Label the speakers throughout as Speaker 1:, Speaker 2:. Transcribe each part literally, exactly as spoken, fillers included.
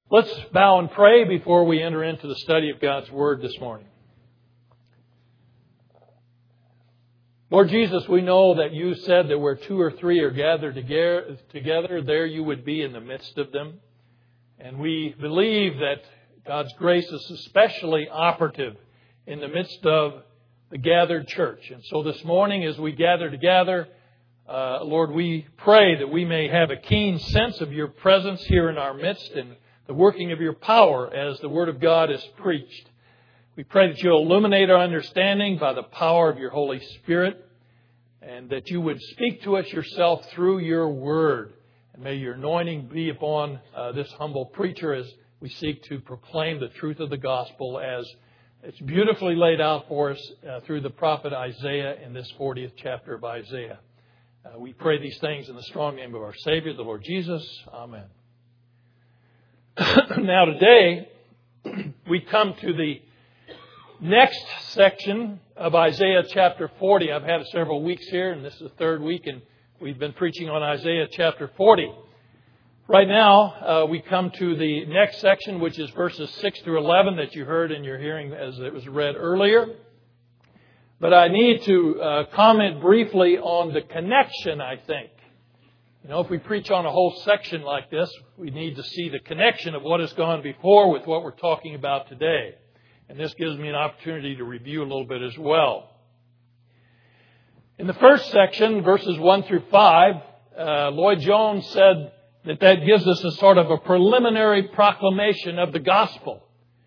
Speaker 1: Let's bow and pray before we enter into the study of God's Word this morning. Lord Jesus, we know that you said that where two or three are gathered together, there you would be in the midst of them. And we believe that God's grace is especially operative in the midst of the gathered church. And so this morning as we gather together, uh, Lord, we pray that we may have a keen sense of your presence here in our midst and the working of your power as the Word of God is preached. We pray that you'll illuminate our understanding by the power of your Holy Spirit and that you would speak to us yourself through your Word. And may your anointing be upon uh, this humble preacher as we seek to proclaim the truth of the gospel as it's beautifully laid out for us uh, through the prophet Isaiah in this fortieth chapter of Isaiah. Uh, we pray these things in the strong name of our Savior, the Lord Jesus. Amen. Now today, we come to the next section of Isaiah chapter forty. I've had several weeks here, and this is the third week, and we've been preaching on Isaiah chapter forty. Right now, uh, we come to the next section, which is verses six through eleven that you heard in your hearing as it was read earlier. But I need to uh, comment briefly on the connection, I think. You know, if we preach on a whole section like this, we need to see the connection of what has gone before with what we're talking about today. And this gives me an opportunity to review a little bit as well. In the first section, verses one through five, uh, Lloyd Jones said that that gives us a sort of a preliminary proclamation of the gospel.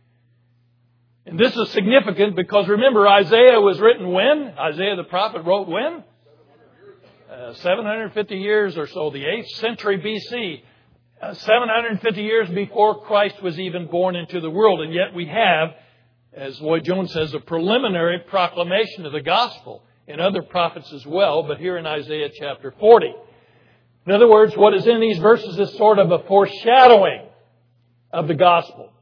Speaker 1: And this is significant because remember, Isaiah was written when? Isaiah the prophet wrote when? Uh, seven hundred fifty years or so, the eighth century B C, uh, seven hundred fifty years before Christ was even born into the world. And yet we have, as Lloyd Jones says, a preliminary proclamation of the gospel in other prophets as well, but here in Isaiah chapter forty. In other words, what is in these verses is sort of a foreshadowing of the gospel.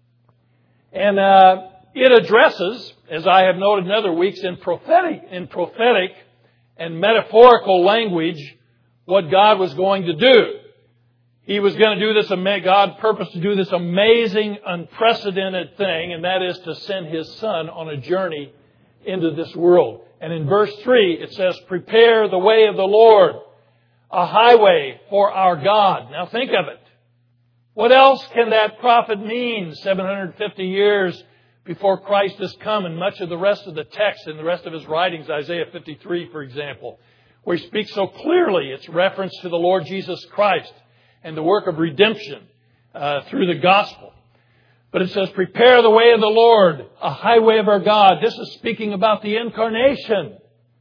Speaker 1: And uh, it addresses, as I have noted in other weeks, in prophetic, in prophetic and metaphorical language, what God was going to do. He was going to do this, God purposed to do this amazing, unprecedented thing, and that is to send His Son on a journey into this world. And in verse three, it says, "Prepare the way of the Lord, a highway for our God." Now think of it. What else can that prophet mean seven hundred fifty years before Christ has come? And much of the rest of the text and the rest of his writings, Isaiah fifty-three, for example, where he speaks so clearly, it's reference to the Lord Jesus Christ and the work of redemption uh, through the gospel. But it says, "Prepare the way of the Lord, a highway of our God." This is speaking about the incarnation.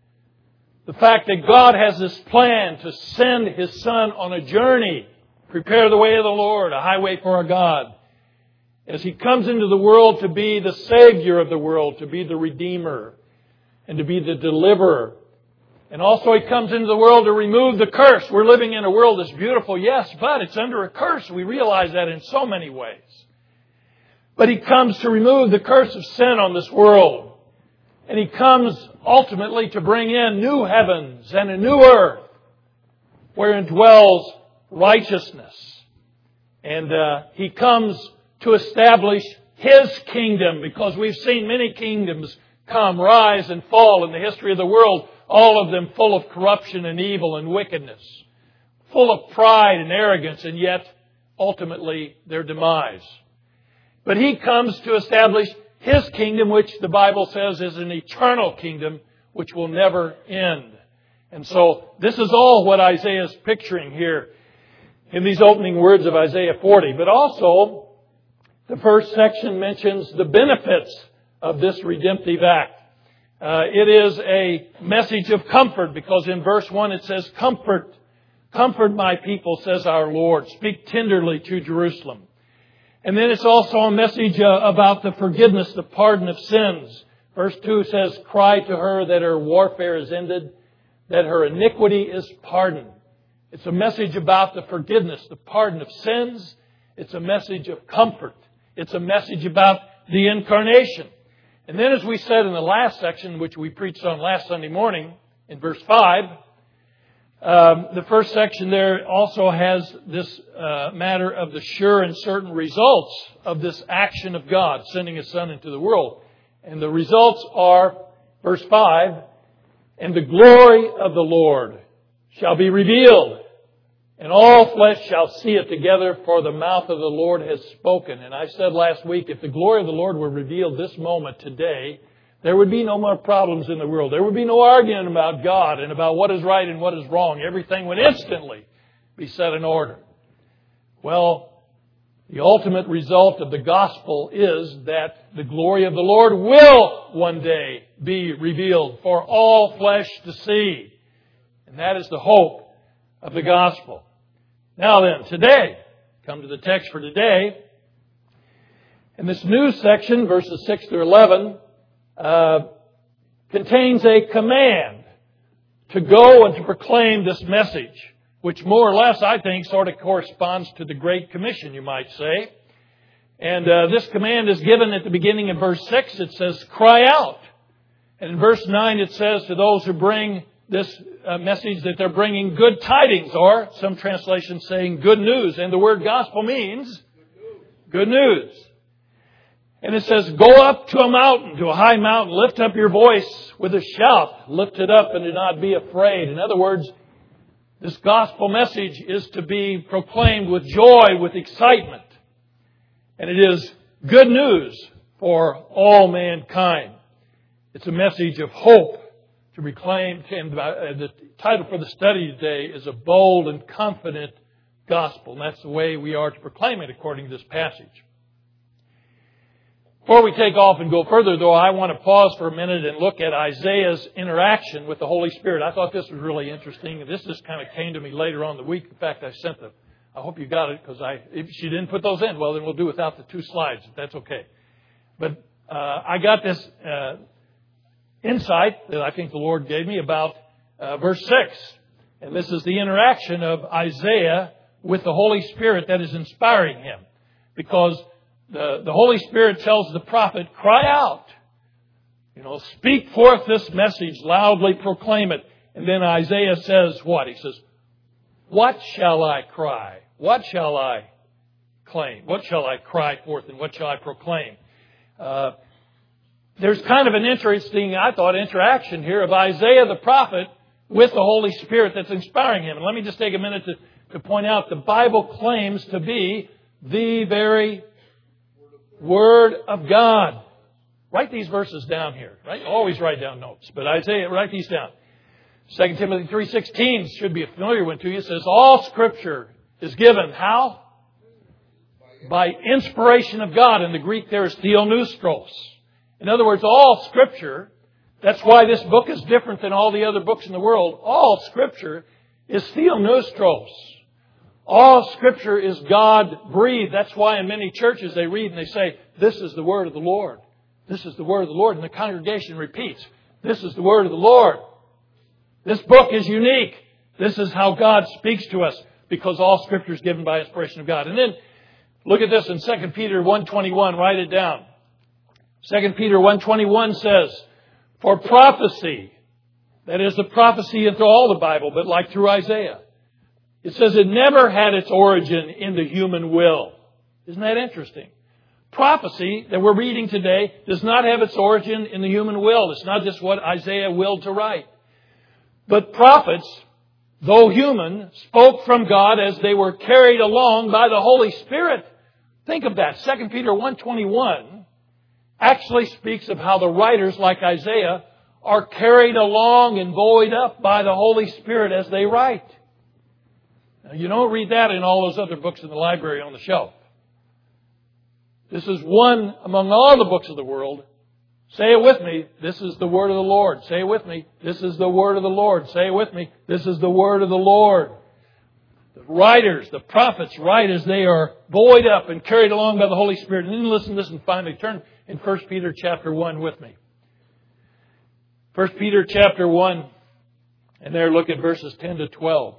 Speaker 1: The fact that God has this plan to send His Son on a journey. Prepare the way of the Lord, a highway for our God. As He comes into the world to be the Savior of the world, to be the Redeemer, and to be the Deliverer. And also He comes into the world to remove the curse. We're living in a world that's beautiful, yes, but it's under a curse. We realize that in so many ways. But He comes to remove the curse of sin on this world. And He comes ultimately to bring in new heavens and a new earth wherein dwells righteousness. And uh, He comes to establish His kingdom, because we've seen many kingdoms come, rise and fall in the history of the world, all of them full of corruption and evil and wickedness, full of pride and arrogance, and yet ultimately their demise. But He comes to establish His kingdom, which the Bible says is an eternal kingdom which will never end. And so this is all what Isaiah is picturing here in these opening words of Isaiah forty. But also, the first section mentions the benefits of this redemptive act. Uh, it is a message of comfort, because in verse one it says, "Comfort, comfort my people, says our Lord. Speak tenderly to Jerusalem." And then it's also a message uh, about the forgiveness, the pardon of sins. Verse two says, "Cry to her that her warfare is ended, that her iniquity is pardoned." It's a message about the forgiveness, the pardon of sins. It's a message of comfort. It's a message about the incarnation. And then, as we said in the last section, which we preached on last Sunday morning, in verse five, Um, the first section there also has this uh, matter of the sure and certain results of this action of God, sending His Son into the world. And the results are, verse five, and the glory of the Lord shall be revealed, and all flesh shall see it together, for the mouth of the Lord has spoken. And I said last week, if the glory of the Lord were revealed this moment today, there would be no more problems in the world. There would be no arguing about God and about what is right and what is wrong. Everything would instantly be set in order. Well, the ultimate result of the gospel is that the glory of the Lord will one day be revealed for all flesh to see. And that is the hope of the gospel. Now then, today, come to the text for today. In this new section, verses six through eleven, Uh, contains a command to go and to proclaim this message, which more or less, I think, sort of corresponds to the Great Commission, you might say. And uh, this command is given at the beginning of verse six. It says, cry out. And in verse nine it says to those who bring this uh, message that they're bringing good tidings, or some translations saying good news. And the word gospel means good news. And it says, go up to a mountain, to a high mountain, lift up your voice with a shout. Lift it up and do not be afraid. In other words, this gospel message is to be proclaimed with joy, with excitement. And it is good news for all mankind. It's a message of hope to proclaim. And the title for the study today is A Bold and Confident Gospel. And that's the way we are to proclaim it according to this passage. Before we take off and go further, though, I want to pause for a minute and look at Isaiah's interaction with the Holy Spirit. I thought this was really interesting. This just kind of came to me later on in the week. In fact, I sent them. I hope you got it, because I, if she didn't put those in, well, then we'll do without the two slides. That's okay. But uh, I got this uh, insight that I think the Lord gave me about uh, verse six. And this is the interaction of Isaiah with the Holy Spirit that is inspiring him. Because The, the Holy Spirit tells the prophet, cry out. You know, speak forth this message, loudly proclaim it. And then Isaiah says what? He says, what shall I cry? What shall I claim? What shall I cry forth and what shall I proclaim? Uh, there's kind of an interesting, I thought, interaction here of Isaiah the prophet with the Holy Spirit that's inspiring him. And let me just take a minute to, to point out the Bible claims to be the very Word of God. Write these verses down here. Right? Always write down notes. But Isaiah, write these down. Second Timothy three sixteen should be a familiar one to you. It says, all Scripture is given. How? By inspiration of God. In the Greek there is theopneustos. In other words, all Scripture, that's why this book is different than all the other books in the world. All Scripture is theopneustos. All Scripture is God-breathed. That's why in many churches they read and they say, this is the word of the Lord. This is the word of the Lord. And the congregation repeats, this is the word of the Lord. This book is unique. This is how God speaks to us, because all Scripture is given by inspiration of God. And then look at this in Second Peter one twenty-one. Write it down. Second Peter one twenty-one says, for prophecy, that is the prophecy into all the Bible, but like through Isaiah, it says it never had its origin in the human will. Isn't that interesting? Prophecy that we're reading today does not have its origin in the human will. It's not just what Isaiah willed to write. But prophets, though human, spoke from God as they were carried along by the Holy Spirit. Think of that. Second Peter one twenty-one actually speaks of how the writers like Isaiah are carried along and buoyed up by the Holy Spirit as they write. Now, you don't read that in all those other books in the library on the shelf. This is one among all the books of the world. Say it with me. This is the word of the Lord. Say it with me. This is the word of the Lord. Say it with me. This is the word of the Lord. The writers, the prophets write as they are buoyed up and carried along by the Holy Spirit. And then listen to this and finally turn in First Peter chapter one with me. First Peter chapter one, and there look at verses ten to twelve.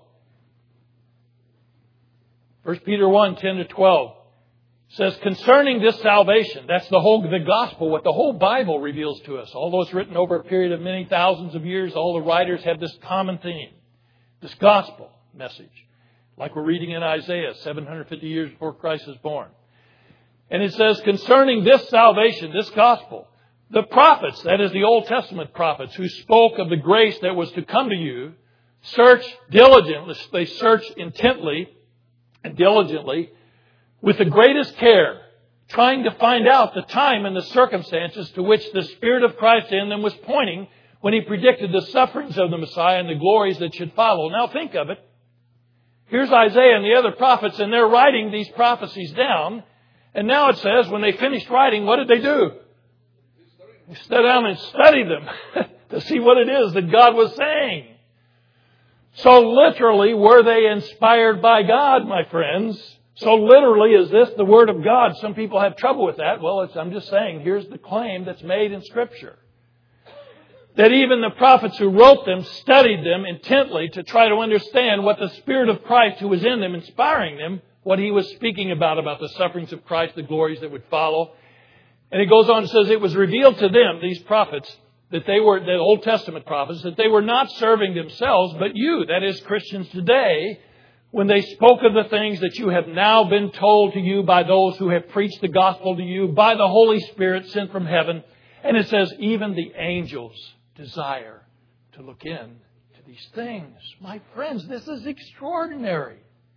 Speaker 1: First Peter one, ten to twelve says, concerning this salvation, that's the whole, the gospel, what the whole Bible reveals to us. Although it's written over a period of many thousands of years, all the writers have this common theme. This gospel message. Like we're reading in Isaiah, seven hundred fifty years before Christ is born. And it says, concerning this salvation, this gospel, the prophets, that is the Old Testament prophets, who spoke of the grace that was to come to you, search diligently, they search intently and diligently, with the greatest care, trying to find out the time and the circumstances to which the Spirit of Christ in them was pointing when He predicted the sufferings of the Messiah and the glories that should follow. Now think of it. Here's Isaiah and the other prophets, and they're writing these prophecies down. And now it says, when they finished writing, what did they do? They sat down and studied them to see what it is that God was saying. So literally, were they inspired by God, my friends? So literally, is this the Word of God? Some people have trouble with that. Well, it's, I'm just saying, here's the claim that's made in Scripture. That even the prophets who wrote them studied them intently to try to understand what the Spirit of Christ who was in them, inspiring them, what He was speaking about, about the sufferings of Christ, the glories that would follow. And it goes on and says, it was revealed to them, these prophets, that they were, the Old Testament prophets, that they were not serving themselves, but you, that is Christians today, when they spoke of the things that you have now been told to you by those who have preached the gospel to you by the Holy Spirit sent from heaven. And it says, even the angels desire to look in to these things. My friends, this is extraordinary.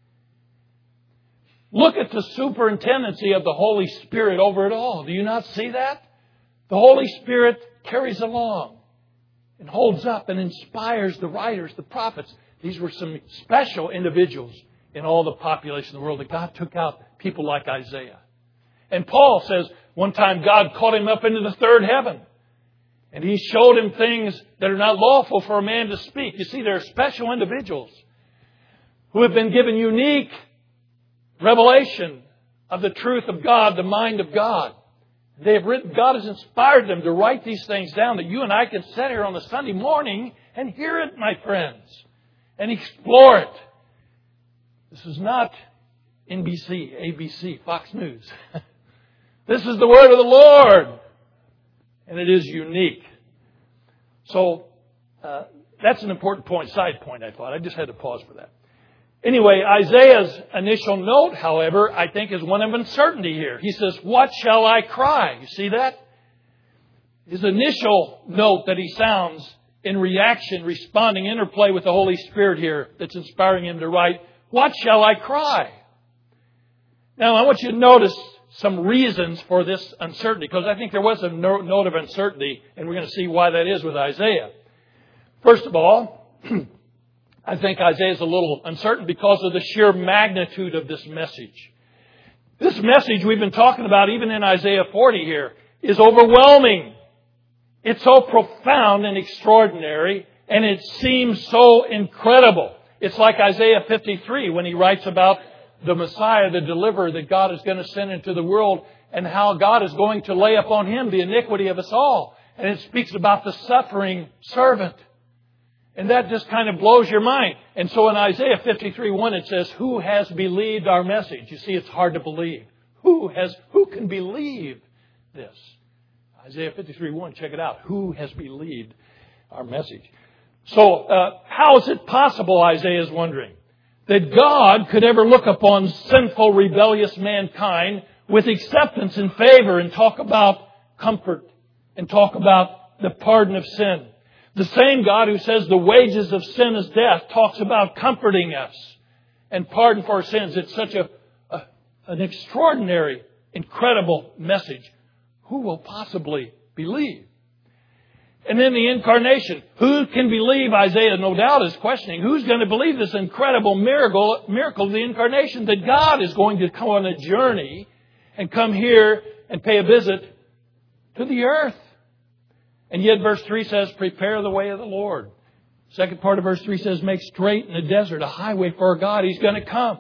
Speaker 1: Look at the superintendency of the Holy Spirit over it all. Do you not see that? The Holy Spirit carries along and holds up and inspires the writers, the prophets. These were some special individuals in all the population of the world that God took out, people like Isaiah. And Paul says one time God caught him up into the third heaven. And He showed him things that are not lawful for a man to speak. You see, there are special individuals who have been given unique revelation of the truth of God, the mind of God. They have written, God has inspired them to write these things down that you and I can sit here on a Sunday morning and hear it, my friends, and explore it. This is not N B C, A B C, Fox News. This is the Word of the Lord. And it is unique. So, uh, that's an important point, side point, I thought. I just had to pause for that. Anyway, Isaiah's initial note, however, I think is one of uncertainty here. He says, what shall I cry? You see that? His initial note that he sounds in reaction, responding, interplay with the Holy Spirit here that's inspiring him to write, what shall I cry? Now, I want you to notice some reasons for this uncertainty, because I think there was a note of uncertainty, and we're going to see why that is with Isaiah. First of all, I think Isaiah is a little uncertain because of the sheer magnitude of this message. This message we've been talking about, even in Isaiah forty here, is overwhelming. It's so profound and extraordinary, and it seems so incredible. It's like Isaiah fifty-three when he writes about the Messiah, the deliverer that God is going to send into the world, and how God is going to lay upon Him the iniquity of us all. And it speaks about the suffering servant. And that just kind of blows your mind. And so in Isaiah fifty-three one it says, who has believed our message? You see, it's hard to believe. Who has, who can believe this? Isaiah fifty-three one, check it out. Who has believed our message? So, uh, how is it possible, Isaiah is wondering, that God could ever look upon sinful, rebellious mankind with acceptance and favor and talk about comfort and talk about the pardon of sin? The same God who says the wages of sin is death talks about comforting us and pardon for our sins. It's such a, a an extraordinary, incredible message. Who will possibly believe? And then the incarnation. Who can believe? Isaiah, no doubt, is questioning. Who's going to believe this incredible miracle, miracle of the incarnation, that God is going to come on a journey and come here and pay a visit to the earth? And yet verse three says, prepare the way of the Lord. Second part of verse three says, make straight in the desert a highway for our God. He's going to come.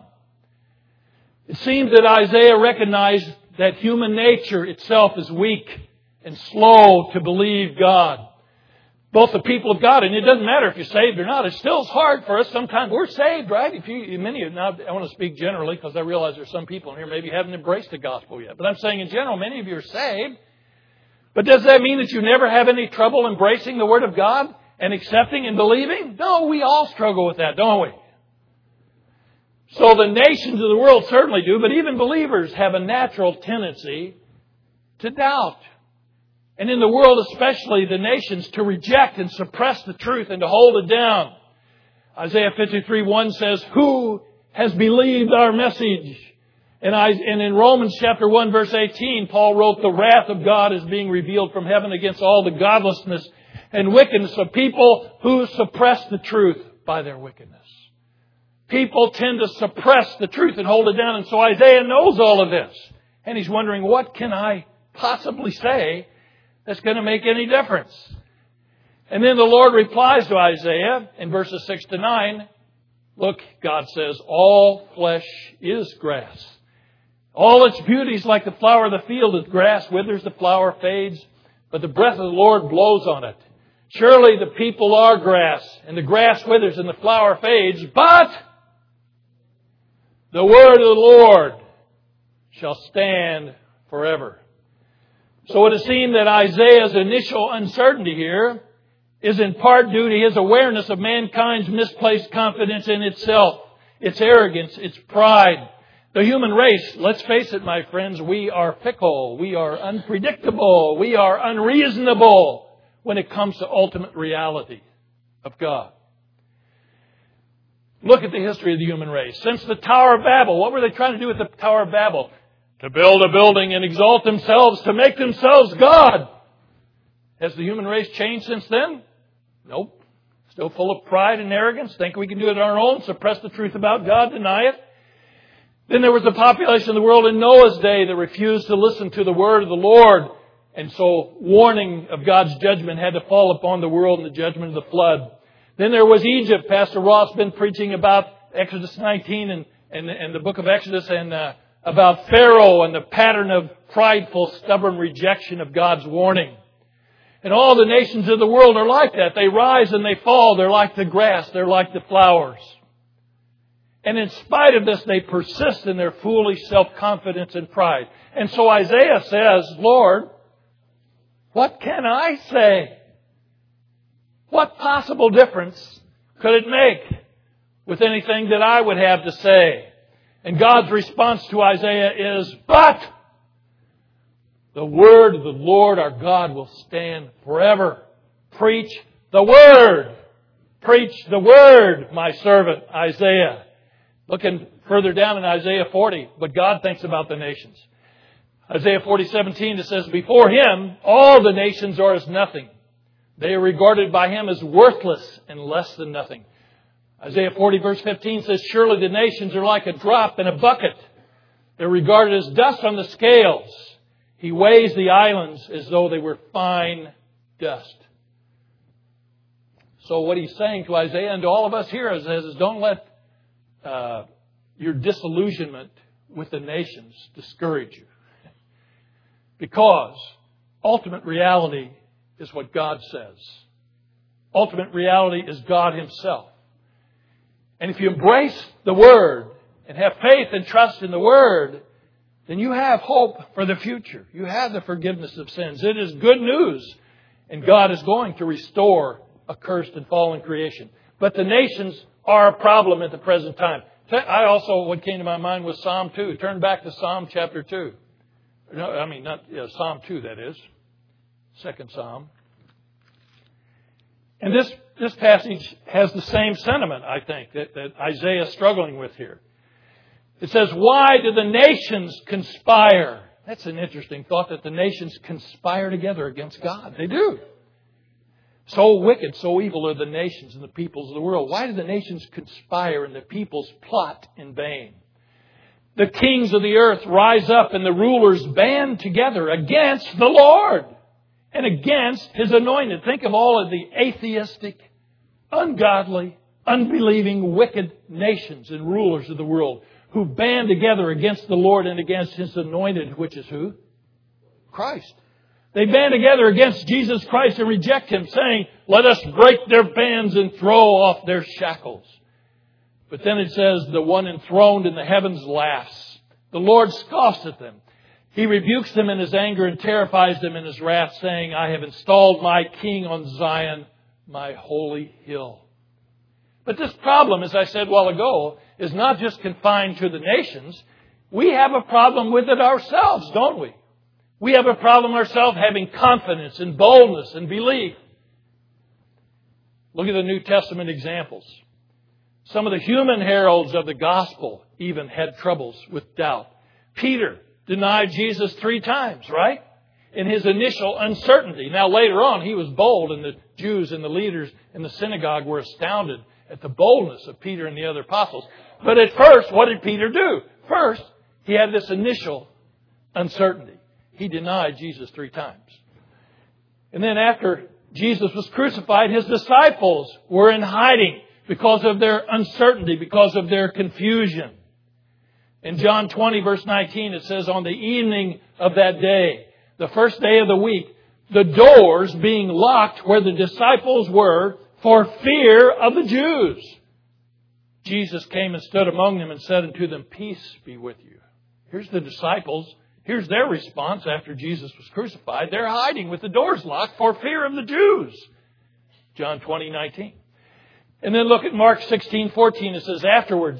Speaker 1: It seems that Isaiah recognized that human nature itself is weak and slow to believe God. Both the people of God, and it doesn't matter if you're saved or not. It still is hard for us sometimes. We're saved, right? If you, many of now, I want to speak generally because I realize there's some people in here maybe haven't embraced the gospel yet. But I'm saying in general, many of you are saved. But does that mean that you never have any trouble embracing the Word of God? and accepting and believing? No, we all struggle with that, don't we? So the nations of the world certainly do, but even believers have a natural tendency to doubt. And in the world, especially the nations, to reject and suppress the truth and to hold it down. Isaiah fifty-three one says, "Who has believed our message?" And, I, and in Romans chapter one verse eighteen, Paul wrote, "The wrath of God is being revealed from heaven against all the godlessness and wickedness of people who suppress the truth by their wickedness." People tend to suppress the truth and hold it down. And so Isaiah knows all of this. And he's wondering, what can I possibly say that's going to make any difference? And then the Lord replies to Isaiah in verses six to nine. Look, God says, "All flesh is grass. All its beauty is like the flower of the field. As grass withers, the flower fades, but the breath of the Lord blows on it. Surely the people are grass, and the grass withers and the flower fades, but the word of the Lord shall stand forever." So it is seen that Isaiah's initial uncertainty here is in part due to his awareness of mankind's misplaced confidence in itself, its arrogance, its pride. The human race, let's face it, my friends, we are fickle, we are unpredictable, we are unreasonable when it comes to ultimate reality of God. Look at the history of the human race. Since the Tower of Babel, what were they trying to do with the Tower of Babel? To build a building and exalt themselves, to make themselves God. Has the human race changed since then? Nope. Still full of pride and arrogance, think we can do it on our own, suppress the truth about God, deny it. Then there was the population of the world in Noah's day that refused to listen to the word of the Lord. And so warning of God's judgment had to fall upon the world in the judgment of the flood. Then there was Egypt. Pastor Ross has been preaching about Exodus nineteen and, and, and the book of Exodus and uh, about Pharaoh and the pattern of prideful, stubborn rejection of God's warning. And all the nations of the world are like that. They rise and they fall. They're like the grass. They're like the flowers. And in spite of this, they persist in their foolish self-confidence and pride. And so Isaiah says, "Lord, what can I say? What possible difference could it make with anything that I would have to say?" And God's response to Isaiah is, "But the word of the Lord our God will stand forever." Preach the word. Preach the word, my servant Isaiah. Looking further down in Isaiah forty, what God thinks about the nations. Isaiah forty seventeen, it says, "Before Him, all the nations are as nothing. They are regarded by Him as worthless and less than nothing." Isaiah forty verse fifteen says, "Surely the nations are like a drop in a bucket. They're regarded as dust on the scales. He weighs the islands as though they were fine dust." So what he's saying to Isaiah and to all of us here is, is don't let uh, your disillusionment with the nations discourage you. Because ultimate reality is what God says. Ultimate reality is God Himself. And if you embrace the Word and have faith and trust in the Word, then you have hope for the future. You have the forgiveness of sins. It is good news. And God is going to restore a cursed and fallen creation. But the nations are a problem at the present time. I also, what came to my mind was Psalm two. Turn back to Psalm chapter two. No, I mean, not yeah, Psalm two, that is. Second Psalm. And this, this passage has the same sentiment, I think, that, that Isaiah is struggling with here. It says, "Why do the nations conspire?" That's an interesting thought, that the nations conspire together against God. They do. So wicked, so evil are the nations and the peoples of the world. Why do the nations conspire and the peoples plot in vain? The kings of the earth rise up and the rulers band together against the Lord and against His anointed. Think of all of the atheistic, ungodly, unbelieving, wicked nations and rulers of the world who band together against the Lord and against His anointed, which is who? Christ. They band together against Jesus Christ and reject Him, saying, "Let us break their bands and throw off their shackles." But then it says, "The one enthroned in the heavens laughs. The Lord scoffs at them. He rebukes them in His anger and terrifies them in His wrath, saying, I have installed my king on Zion, my holy hill. But this problem, as I said a while ago, is not just confined to the nations. We have a problem with it ourselves, don't we? We have a problem ourselves having confidence and boldness and belief. Look at the New Testament examples. Some of the human heralds of the gospel even had troubles with doubt. Peter denied Jesus three times, right? In his initial uncertainty. Now later on he was bold, and the Jews and the leaders in the synagogue were astounded at the boldness of Peter and the other apostles. But at first, what did Peter do? First, he had this initial uncertainty. He denied Jesus three times. And then after Jesus was crucified, his disciples were in hiding because of their uncertainty, because of their confusion. In John twenty, verse nineteen, it says, on the evening of that day, the first day of the week, the doors being locked where the disciples were for fear of the Jews, Jesus came and stood among them and said unto them, peace be with you. Here's the disciples. Here's their response after Jesus was crucified. They're hiding with the doors locked for fear of the Jews. John twenty, nineteen. And then look at Mark sixteen, fourteen. It says, afterwards,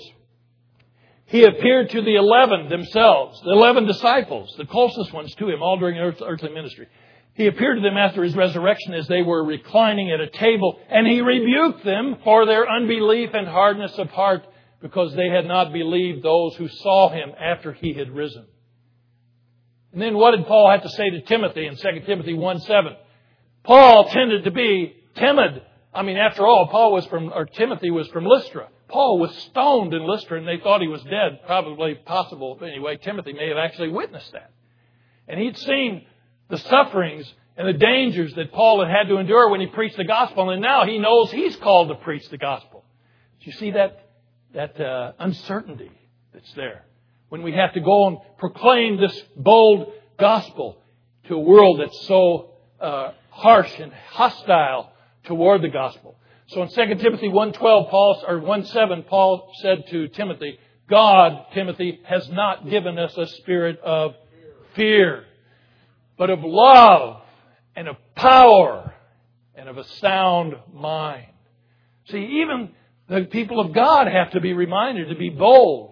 Speaker 1: he appeared to the eleven themselves, the eleven disciples, the closest ones to him, all during earth, earthly ministry. He appeared to them after his resurrection as they were reclining at a table, and he rebuked them for their unbelief and hardness of heart, because they had not believed those who saw him after he had risen. And then what did Paul have to say to Timothy in Second Timothy one seven? Paul tended to be timid. I mean, after all, Paul was from, or Timothy was from Lystra. Paul was stoned in Lystra and they thought he was dead. Probably possible. But anyway, Timothy may have actually witnessed that. And he'd seen the sufferings and the dangers that Paul had had to endure when he preached the gospel. And now he knows he's called to preach the gospel. Do you see that, that uh, uncertainty that's there? When we have to go and proclaim this bold gospel to a world that's so uh, harsh and hostile toward the gospel. So in Second Timothy one twelve, Paul, or one seven, Paul said to Timothy, God, Timothy, has not given us a spirit of fear, but of love and of power and of a sound mind. See, even the people of God have to be reminded to be bold,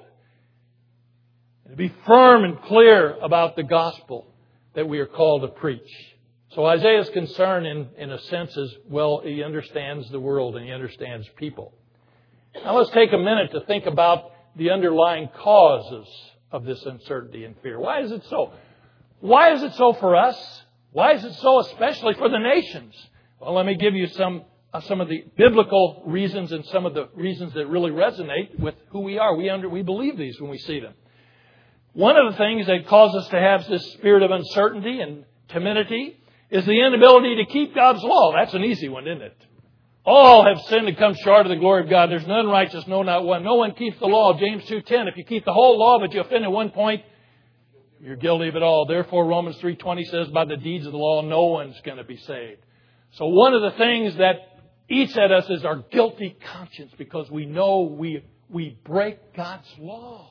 Speaker 1: to be firm and clear about the gospel that we are called to preach. So Isaiah's concern, in, in a sense, is, well, he understands the world and he understands people. Now let's take a minute to think about the underlying causes of this uncertainty and fear. Why is it so? Why is it so for us? Why is it so especially for the nations? Well, let me give you some, uh, some of the biblical reasons and some of the reasons that really resonate with who we are. We, under, we believe these when we see them. One of the things that causes us to have this spirit of uncertainty and timidity is the inability to keep God's law. That's an easy one, isn't it? All have sinned and come short of the glory of God. There's none righteous, no, not one. No one keeps the law. James two ten. If you keep the whole law, but you offend at one point, you're guilty of it all. Therefore, Romans three twenty says, by the deeds of the law, no one's going to be saved. So one of the things that eats at us is our guilty conscience, because we know we, we break God's law.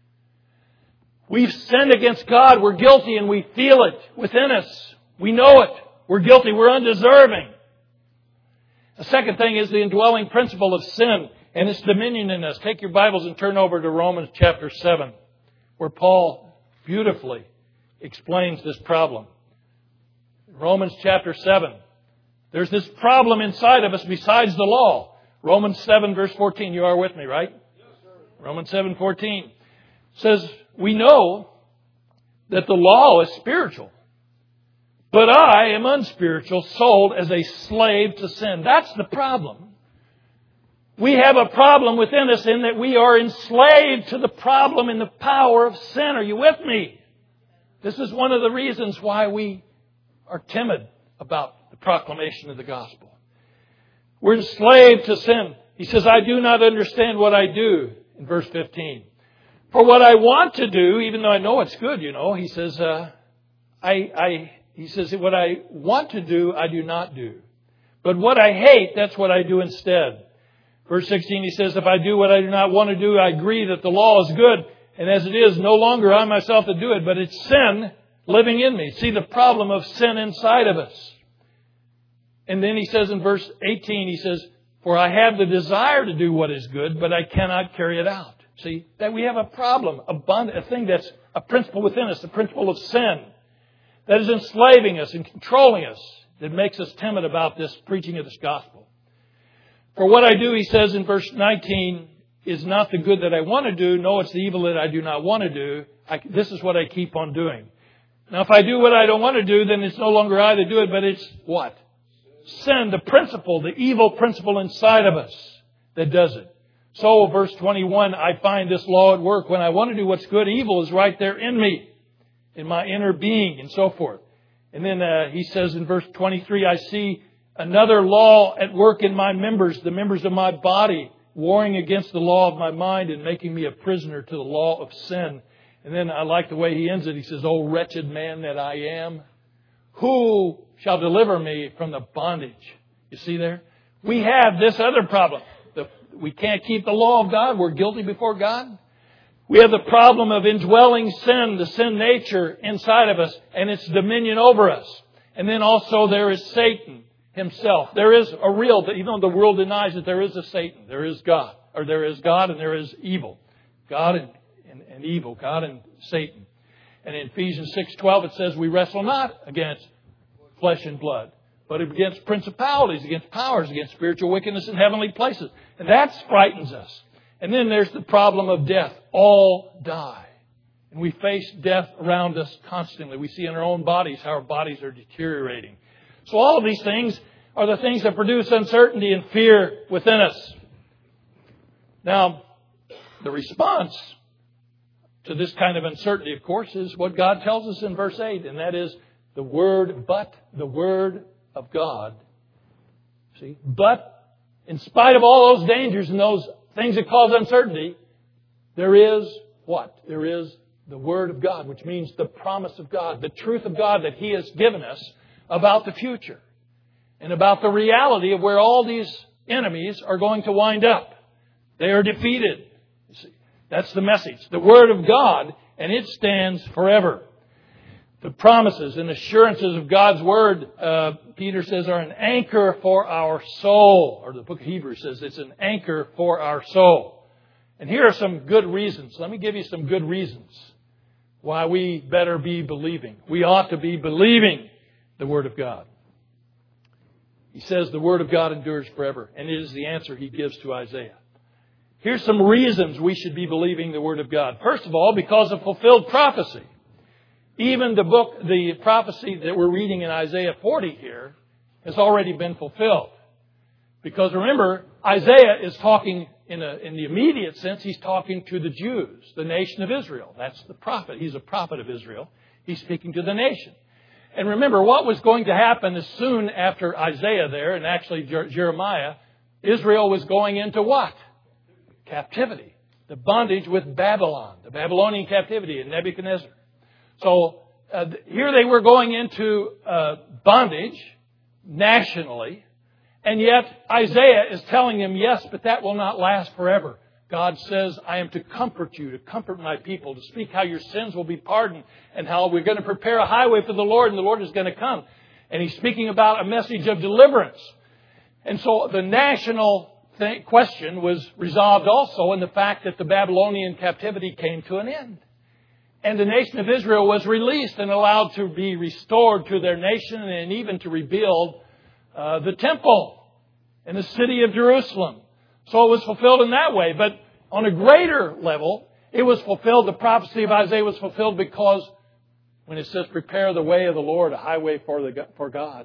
Speaker 1: We've sinned against God. We're guilty and we feel it within us. We know it. We're guilty. We're undeserving. The second thing is the indwelling principle of sin and its dominion in us. Take your Bibles and turn over to Romans chapter seven, where Paul beautifully explains this problem. Romans chapter seven. There's this problem inside of us besides the law. Romans seven verse fourteen. You are with me, right? Yes, sir. Romans seven fourteen says, we know that the law is spiritual, but I am unspiritual, sold as a slave to sin. That's the problem. We have a problem within us in that we are enslaved to the problem and the power of sin. Are you with me? This is one of the reasons why we are timid about the proclamation of the gospel. We're enslaved to sin. He says, I do not understand what I do, in verse fifteen. For what I want to do, even though I know it's good, you know, he says, uh, I, I, he says, what I want to do, I do not do. But what I hate, that's what I do instead. Verse sixteen, he says, if I do what I do not want to do, I agree that the law is good. And as it is, no longer I myself to do it, but it's sin living in me. See the problem of sin inside of us. And then he says in verse eighteen, he says, for I have the desire to do what is good, but I cannot carry it out. See, that we have a problem, a, bond, a thing that's a principle within us, the principle of sin, that is enslaving us and controlling us, that makes us timid about this preaching of this gospel. For what I do, he says in verse nineteen, is not the good that I want to do. No, it's the evil that I do not want to do. I, this is what I keep on doing. Now, if I do what I don't want to do, then it's no longer I that do it, but it's what? Sin, the principle, the evil principle inside of us that does it. So, verse twenty-one, I find this law at work. When I want to do what's good, evil is right there in me, in my inner being, and so forth. And then uh, he says in verse twenty-three, I see another law at work in my members, the members of my body, warring against the law of my mind and making me a prisoner to the law of sin. And then I like the way he ends it. He says, O wretched man that I am, who shall deliver me from the bondage? You see there? We have this other problem. The, we can't keep the law of God. We're guilty before God. We have the problem of indwelling sin, the sin nature inside of us, and its dominion over us. And then also there is Satan himself. There is a real, even though the world denies it, there is a Satan. There is God. Or there is God and there is evil. God and, and, and evil. God and Satan. And in Ephesians six twelve it says we wrestle not against flesh and blood, but against principalities, against powers, against spiritual wickedness in heavenly places. And that frightens us. And then there's the problem of death. All die. And we face death around us constantly. We see in our own bodies how our bodies are deteriorating. So all of these things are the things that produce uncertainty and fear within us. Now, the response to this kind of uncertainty, of course, is what God tells us in verse eight, and that is the Word, but the Word of God. See? But in spite of all those dangers and those things that cause uncertainty, there is what? There is the Word of God, which means the promise of God, the truth of God that He has given us about the future and about the reality of where all these enemies are going to wind up. They are defeated. You see, that's the message. The Word of God, and it stands forever. The promises and assurances of God's Word, uh, Peter says, are an anchor for our soul. Or the book of Hebrews says it's an anchor for our soul. And here are some good reasons. Let me give you some good reasons why we better be believing. We ought to be believing the Word of God. He says the Word of God endures forever. And it is the answer He gives to Isaiah. Here's some reasons we should be believing the Word of God. First of all, because of fulfilled prophecy. Even the book, the prophecy that we're reading in Isaiah forty here has already been fulfilled. Because remember, Isaiah is talking in, a, in the immediate sense, he's talking to the Jews, the nation of Israel. That's the prophet. He's a prophet of Israel. He's speaking to the nation. And remember, what was going to happen as soon after Isaiah there, and actually Jeremiah, Israel was going into what? Captivity. The bondage with Babylon. The Babylonian captivity in Nebuchadnezzar. So uh, here they were going into uh, bondage nationally. And yet Isaiah is telling them, yes, but that will not last forever. God says, I am to comfort you, to comfort my people, to speak how your sins will be pardoned and how we're going to prepare a highway for the Lord and the Lord is going to come. And He's speaking about a message of deliverance. And so the national th- question was resolved also in the fact that the Babylonian captivity came to an end. And the nation of Israel was released and allowed to be restored to their nation and even to rebuild uh, the temple and the city of Jerusalem. So it was fulfilled in that way. But on a greater level, it was fulfilled. The prophecy of Isaiah was fulfilled because when it says, prepare the way of the Lord, a highway for the for God,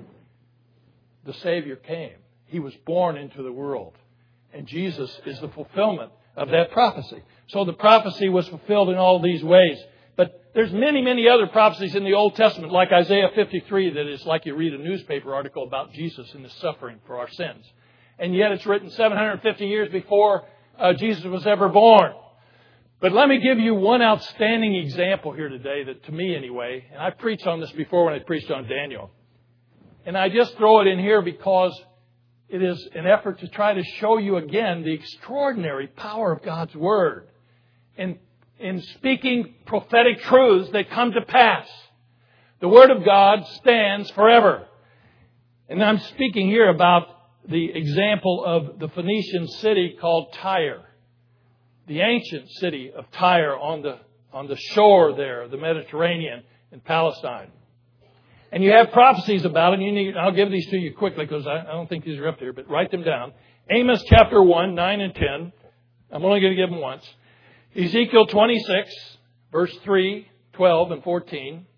Speaker 1: the Savior came. He was born into the world. And Jesus is the fulfillment of that prophecy. So the prophecy was fulfilled in all these ways. But there's many, many other prophecies in the Old Testament, like Isaiah fifty-three, that is like you read a newspaper article about Jesus and His suffering for our sins. And yet it's written seven hundred fifty years before uh, Jesus was ever born. But let me give you one outstanding example here today, that to me anyway, and I preached on this before when I preached on Daniel. And I just throw it in here because it is an effort to try to show you again the extraordinary power of God's Word in, in speaking prophetic truths that come to pass. The Word of God stands forever. And I'm speaking here about the example of the Phoenician city called Tyre. The ancient city of Tyre on the, on the shore there of the Mediterranean in Palestine. And you have prophecies about it. You need, I'll give these to you quickly because I, I don't think these are up there, but write them down. Amos chapter one, nine and ten. I'm only going to give them once. Ezekiel twenty-six, verse three, twelve, and fourteen.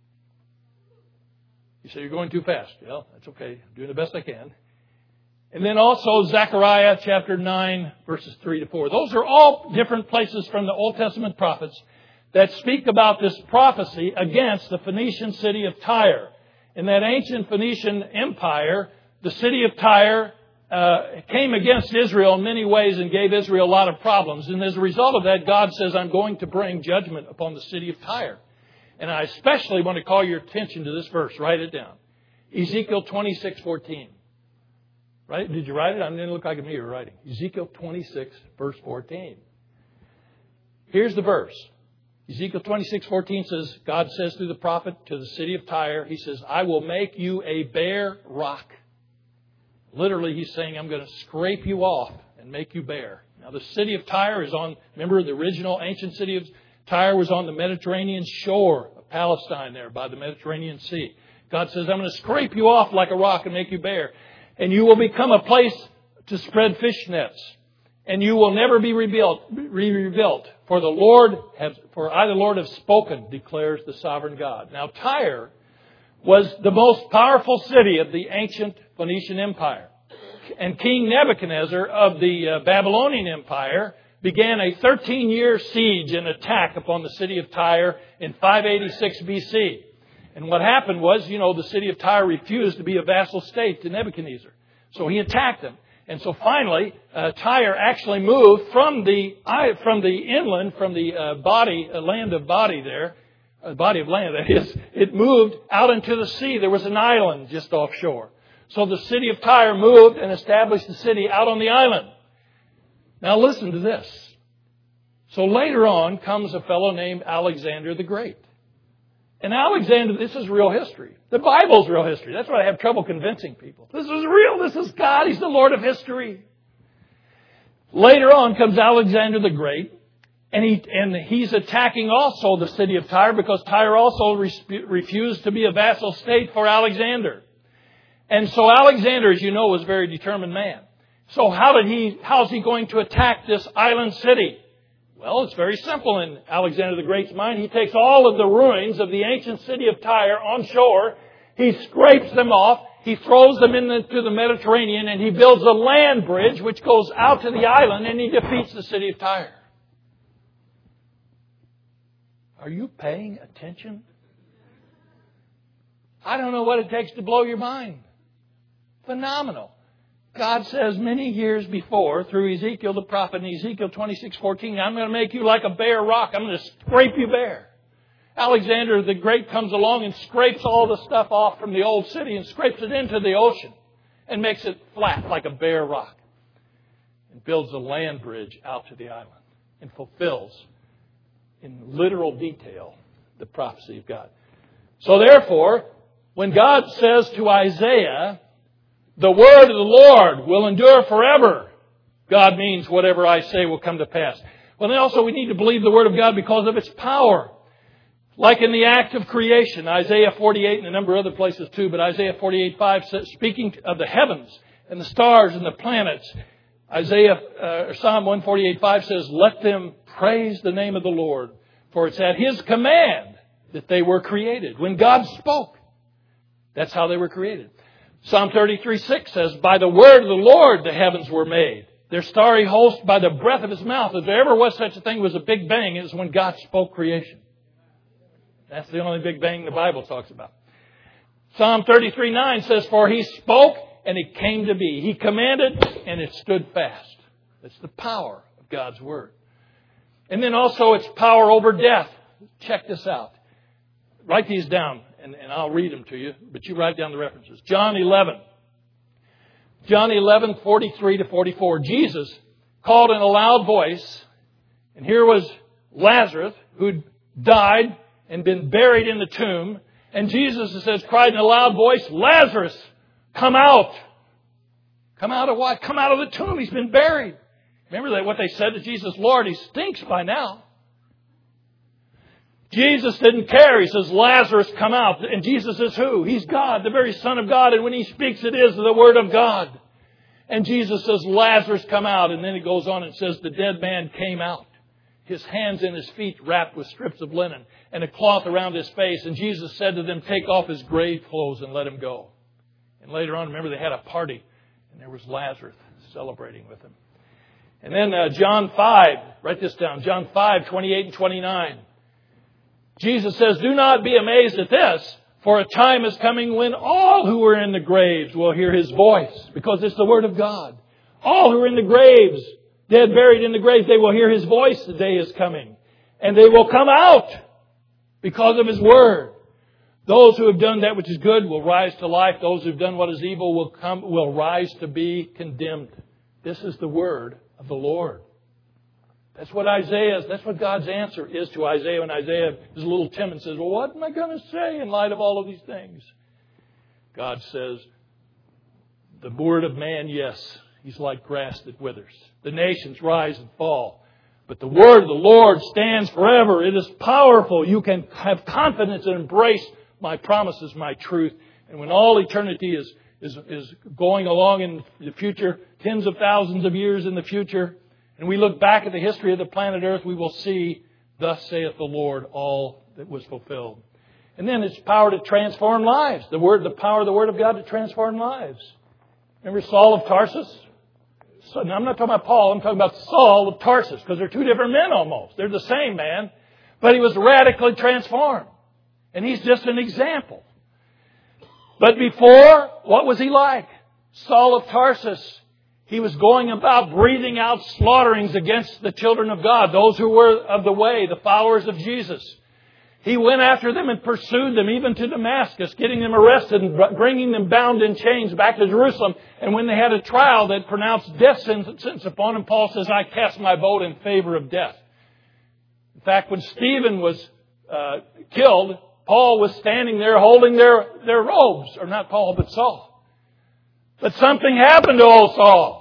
Speaker 1: You say you're going too fast. Well, that's okay. I'm doing the best I can. And then also Zechariah chapter nine, verses three to four. Those are all different places from the Old Testament prophets that speak about this prophecy against the Phoenician city of Tyre. In that ancient Phoenician empire, the city of Tyre uh, came against Israel in many ways and gave Israel a lot of problems. And as a result of that, God says, I'm going to bring judgment upon the city of Tyre. And I especially want to call your attention to this verse. Write it down. Ezekiel twenty-six, fourteen. Right? Did you write it? I didn't look like me you were writing. Ezekiel twenty-six, verse fourteen. Here's the verse. Ezekiel twenty-six, fourteen says, God says through the prophet to the city of Tyre, He says, I will make you a bare rock. Literally, He's saying, I'm going to scrape you off and make you bare. Now, the city of Tyre is on, remember the original ancient city of Tyre was on the Mediterranean shore of Palestine there by the Mediterranean Sea. God says, I'm going to scrape you off like a rock and make you bare. And you will become a place to spread fish nets. And you will never be rebuilt, rebuilt. For the Lord has, for I the Lord have spoken, declares the sovereign God. Now Tyre was the most powerful city of the ancient Phoenician Empire. And King Nebuchadnezzar of the uh, Babylonian Empire began a thirteen-year siege and attack upon the city of Tyre in five eighty-six B C. And what happened was, you know, the city of Tyre refused to be a vassal state to Nebuchadnezzar. So he attacked them. And so finally, uh, Tyre actually moved from the from the inland, from the uh, body, uh, land of body there, uh, body of land that is, it moved out into the sea. There was an island just offshore. So the city of Tyre moved and established the city out on the island. Now listen to this. So later on comes a fellow named Alexander the Great. And Alexander, this is real history. The Bible's real history. That's why I have trouble convincing people. This is real. This is God. He's the Lord of history. Later on comes Alexander the Great. And he and he's attacking also the city of Tyre because Tyre also re- refused to be a vassal state for Alexander. And so Alexander, as you know, was a very determined man. So how did he, how's he going to attack this island city? Well, it's very simple in Alexander the Great's mind. He takes all of the ruins of the ancient city of Tyre on shore. He scrapes them off. He throws them into the Mediterranean and he builds a land bridge which goes out to the island and he defeats the city of Tyre. Are you paying attention? I don't know what it takes to blow your mind. Phenomenal. God says many years before, through Ezekiel the prophet in Ezekiel twenty-six, fourteen, I'm going to make you like a bare rock. I'm going to scrape you bare. Alexander the Great comes along and scrapes all the stuff off from the old city and scrapes it into the ocean and makes it flat like a bare rock. And builds a land bridge out to the island and fulfills in literal detail the prophecy of God. So therefore, when God says to Isaiah, the word of the Lord will endure forever, God means whatever I say will come to pass. Well, then also we need to believe the word of God because of its power. Like in the act of creation, Isaiah forty-eight and a number of other places too, but Isaiah forty-eight five says, speaking of the heavens and the stars and the planets, Isaiah uh, Psalm one forty-eight five says, let them praise the name of the Lord, for it's at His command that they were created. When God spoke, that's how they were created. Psalm thirty-three six says, by the word of the Lord the heavens were made, their starry host by the breath of His mouth. If there ever was such a thing was a big bang, it was when God spoke creation. That's the only big bang the Bible talks about. Psalm thirty-three nine says, for He spoke and it came to be. He commanded and it stood fast. That's the power of God's word. And then also its power over death. Check this out. Write these down and, and I'll read them to you, but you write down the references. John eleven. John eleven, forty-three to forty-four. Jesus called in a loud voice, and here was Lazarus who'd died and been buried in the tomb. And Jesus, it says, cried in a loud voice, Lazarus, Come out. Come out of what? Come out of the tomb. He's been buried. Remember that what they said to Jesus? Lord, he stinks by now. Jesus didn't care. He says, Lazarus, come out. And Jesus is who? He's God, the very Son of God. And when He speaks, it is the Word of God. And Jesus says, Lazarus, come out. And then He goes on and says, the dead man came out. His hands and his feet wrapped with strips of linen and a cloth around his face. And Jesus said to them, take off his grave clothes and let him go. And later on, remember, they had a party. And there was Lazarus celebrating with him. And then uh, John five, write this down, John five, twenty-eight and twenty-nine. Jesus says, do not be amazed at this, for a time is coming when all who are in the graves will hear His voice, because it's the Word of God. All who are in the graves, dead, buried in the graves, they will hear His voice. The day is coming. And they will come out because of His Word. Those who have done that which is good will rise to life. Those who have done what is evil will come, will rise to be condemned. This is the Word of the Lord. That's what Isaiah's, that's what God's answer is to Isaiah. When Isaiah is a little timid and says, well, what am I going to say in light of all of these things? God says, the word of man, yes, he's like grass that withers. The nations rise and fall. But the word of the Lord stands forever. It is powerful. You can have confidence and embrace my promises, my truth. And when all eternity is, is, is going along in the future, tens of thousands of years in the future, and we look back at the history of the planet Earth, we will see, thus saith the Lord, all that was fulfilled. And then its power to transform lives. The word, the power of the Word of God to transform lives. Remember Saul of Tarsus? So, now I'm not talking about Paul, I'm talking about Saul of Tarsus, because they're two different men almost. They're the same man, but he was radically transformed. And he's just an example. But before, what was he like? Saul of Tarsus. He was going about breathing out slaughterings against the children of God, those who were of the way, the followers of Jesus. He went after them and pursued them, even to Damascus, getting them arrested and bringing them bound in chains back to Jerusalem. And when they had a trial that pronounced death sentence upon him, Paul says, I cast my vote in favor of death. In fact, when Stephen was uh, killed, Paul was standing there holding their, their robes. Or not Paul, but Saul. But something happened to old Saul.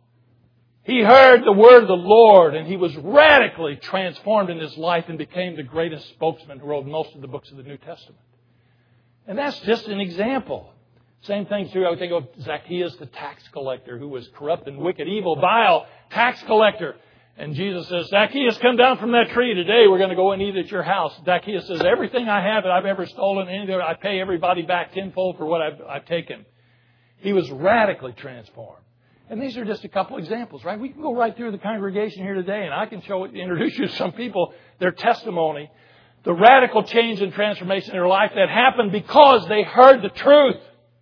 Speaker 1: He heard the word of the Lord, and he was radically transformed in his life and became the greatest spokesman who wrote most of the books of the New Testament. And that's just an example. Same thing too, I would think of Zacchaeus the tax collector, who was corrupt and wicked, evil, vile tax collector. And Jesus says, Zacchaeus, come down from that tree today. We're going to go and eat at your house. Zacchaeus says, everything I have that I've ever stolen, anything, I pay everybody back tenfold for what I've, I've taken. He was radically transformed. And these are just a couple examples, right? We can go right through the congregation here today, and I can show, introduce you to some people, their testimony, the radical change and transformation in their life that happened because they heard the truth.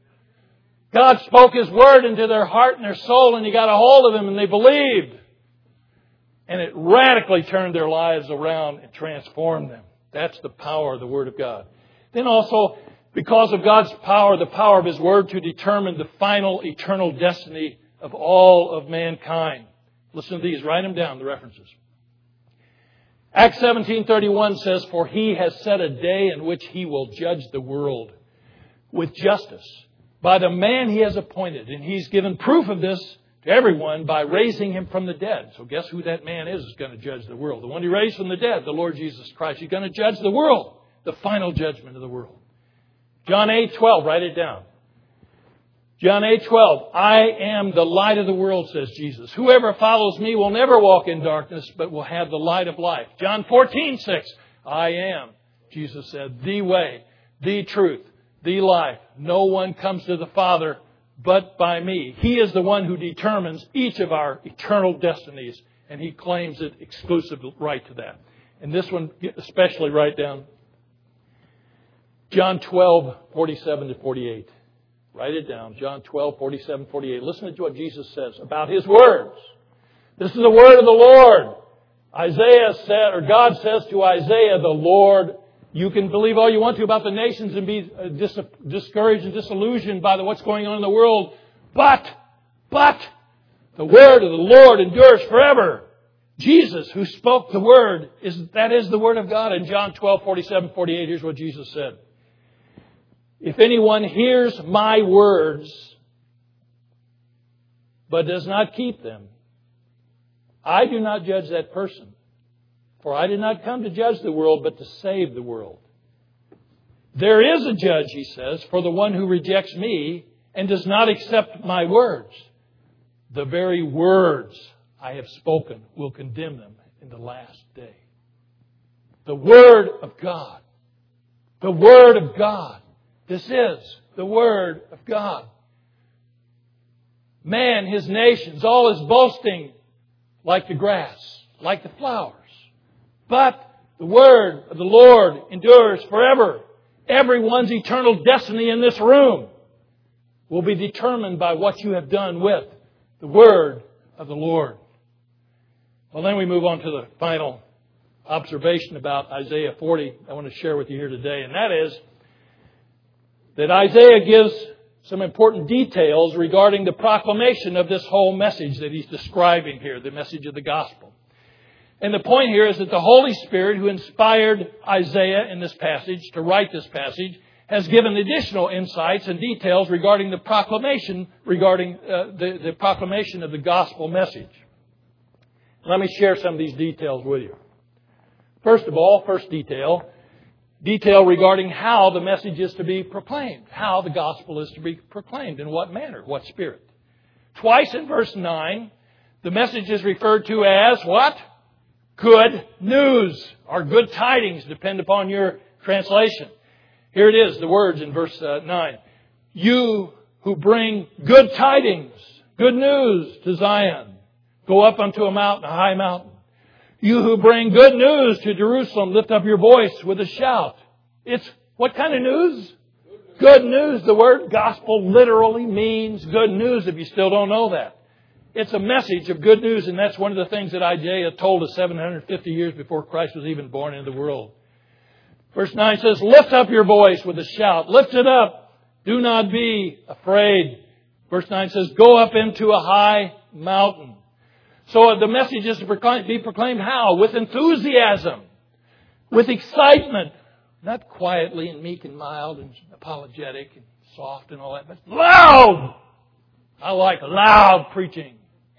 Speaker 1: God spoke His Word into their heart and their soul, and He got a hold of them, and they believed. And it radically turned their lives around and transformed them. That's the power of the Word of God. Then also, because of God's power, the power of His Word to determine the final eternal destiny of all of mankind. Listen to these. Write them down, the references. Acts seventeen thirty-one says, for He has set a day in which He will judge the world with justice by the man He has appointed. And He's given proof of this to everyone by raising Him from the dead. So guess who that man is who's going to judge the world? The one He raised from the dead, the Lord Jesus Christ. He's going to judge the world, the final judgment of the world. John eight twelve, write it down. John eight twelve, I am the light of the world, says Jesus. Whoever follows me will never walk in darkness, but will have the light of life. John fourteen six, I am, Jesus said, the way, the truth, the life. No one comes to the Father but by me. He is the one who determines each of our eternal destinies, and He claims it exclusive right to that. And this one, especially write down. John twelve forty-seven to forty-eight. Write it down. John twelve, forty-seven, forty-eight. Listen to what Jesus says about His words. This is the word of the Lord. Isaiah said, or God says to Isaiah, the Lord, you can believe all you want to about the nations and be dis- discouraged and disillusioned by the, what's going on in the world. But, but, the word of the Lord endures forever. Jesus, who spoke the word, is that is the word of God. In John twelve, forty-seven, forty-eight, here's what Jesus said. If anyone hears my words but does not keep them, I do not judge that person. For I did not come to judge the world, but to save the world. There is a judge, he says, for the one who rejects me and does not accept my words. The very words I have spoken will condemn them in the last day. The Word of God. The Word of God. This is the Word of God. Man, his nations, all is boasting like the grass, like the flowers. But the Word of the Lord endures forever. Everyone's eternal destiny in this room will be determined by what you have done with the Word of the Lord. Well, then we move on to the final observation about Isaiah forty I want to share with you here today. And that is that Isaiah gives some important details regarding the proclamation of this whole message that he's describing here, the message of the gospel. And the point here is that the Holy Spirit, who inspired Isaiah in this passage to write this passage, has given additional insights and details regarding the proclamation, regarding uh, the, the proclamation of the gospel message. Let me share some of these details with you. First of all, first detail, detail regarding how the message is to be proclaimed, how the gospel is to be proclaimed, in what manner, what spirit. Twice in verse nine, the message is referred to as what? Good news, or good tidings, depend upon your translation. Here it is, the words in verse uh, nine. You who bring good tidings, good news to Zion, go up unto a mountain, a high mountain. You who bring good news to Jerusalem, lift up your voice with a shout. It's what kind of news? Good news. The word gospel literally means good news, if you still don't know that. It's a message of good news, and that's one of the things that Isaiah told us seven hundred fifty years before Christ was even born into the world. Verse nine says, lift up your voice with a shout. Lift it up. Do not be afraid. Verse nine says, go up into a high mountain. So the message is to be proclaimed how? With enthusiasm. With excitement. Not quietly and meek and mild and apologetic and soft and all that, but loud. I like loud preaching.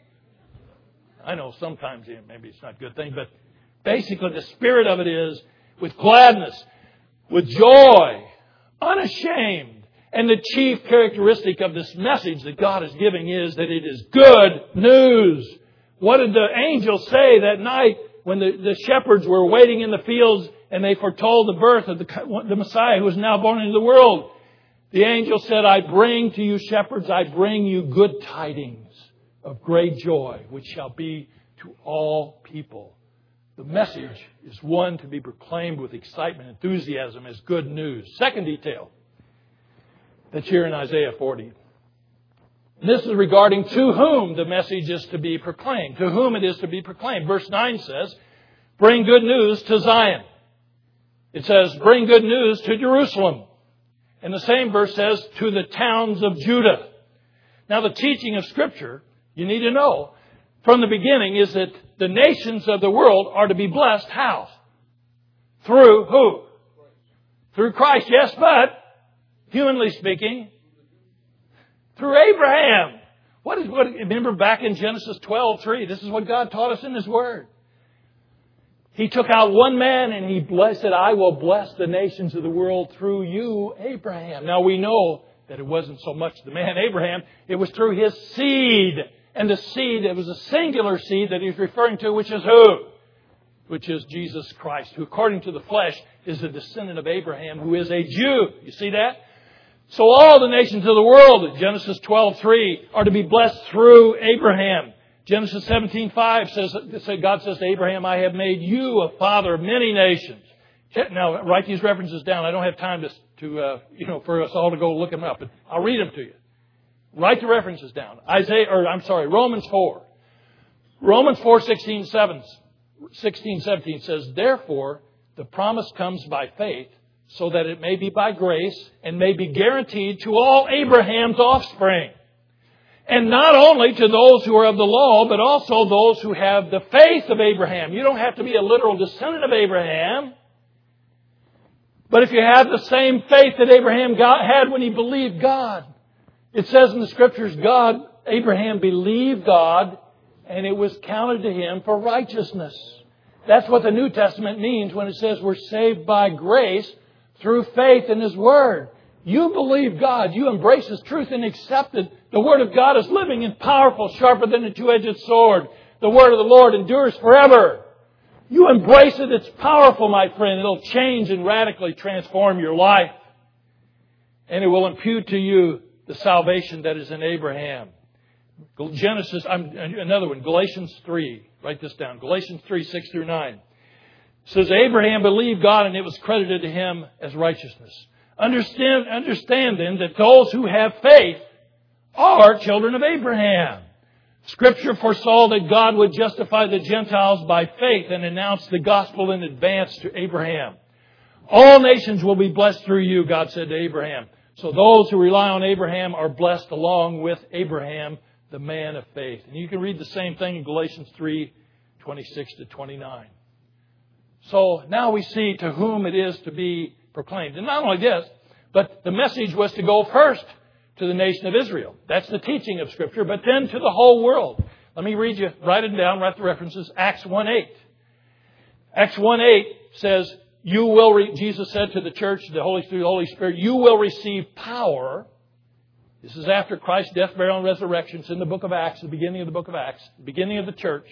Speaker 1: I know sometimes maybe it's not a good thing, but basically the spirit of it is with gladness, with joy, unashamed. And the chief characteristic of this message that God is giving is that it is good news. What did the angel say that night when the, the shepherds were waiting in the fields and they foretold the birth of the, the Messiah who was now born into the world? The angel said, I bring to you shepherds, I bring you good tidings of great joy, which shall be to all people. The message is one to be proclaimed with excitement, enthusiasm as good news. Second detail that's here in Isaiah forty. And this is regarding to whom the message is to be proclaimed. To whom it is to be proclaimed. Verse nine says, bring good news to Zion. It says, bring good news to Jerusalem. And the same verse says, to the towns of Judah. Now the teaching of Scripture, you need to know, from the beginning is that the nations of the world are to be blessed. How? Through who? Through Christ, yes, but humanly speaking, through Abraham. What is what? Remember back in Genesis twelve three, this is what God taught us in His Word. He took out one man and He blessed, I will bless the nations of the world through you, Abraham. Now we know that it wasn't so much the man Abraham, it was through his seed. And the seed, it was a singular seed that He's referring to, which is who? Which is Jesus Christ, who according to the flesh is a descendant of Abraham, who is a Jew. You see that? So all the nations of the world, Genesis twelve three, are to be blessed through Abraham. Genesis seventeen five says, God says to Abraham, I have made you a father of many nations. Now, write these references down. I don't have time to, to uh, you know, for us all to go look them up, but I'll read them to you. Write the references down. Isaiah, or I'm sorry, Romans four. Romans four sixteen seventeen says, therefore, the promise comes by faith, so that it may be by grace and may be guaranteed to all Abraham's offspring. And not only to those who are of the law, but also those who have the faith of Abraham. You don't have to be a literal descendant of Abraham. But if you have the same faith that Abraham got, had when he believed God, it says in the Scriptures, God Abraham believed God, and it was counted to him for righteousness. That's what the New Testament means when it says we're saved by grace through faith in His Word. You believe God. You embrace His truth and accept it. The Word of God is living and powerful, sharper than a two-edged sword. The Word of the Lord endures forever. You embrace it. It's powerful, my friend. It'll change and radically transform your life. And it will impute to you the salvation that is in Abraham. Genesis, I'm, another one, Galatians three. Write this down. Galatians three, six through nine. It says, Abraham believed God and it was credited to him as righteousness. Understand, understand then that those who have faith are children of Abraham. Scripture foresaw that God would justify the Gentiles by faith and announce the gospel in advance to Abraham. All nations will be blessed through you, God said to Abraham. So those who rely on Abraham are blessed along with Abraham, the man of faith. And you can read the same thing in Galatians three, twenty-six to twenty-nine. So now we see to whom it is to be proclaimed. And not only this, but the message was to go first to the nation of Israel. That's the teaching of Scripture, but then to the whole world. Let me read you, write it down, write the references. Acts one eight. Acts one eight says, you will, re- Jesus said to the church, the Holy, through the Holy Spirit, you will receive power. This is after Christ's death, burial, and resurrection. It's in the book of Acts, the beginning of the book of Acts, the beginning of the church.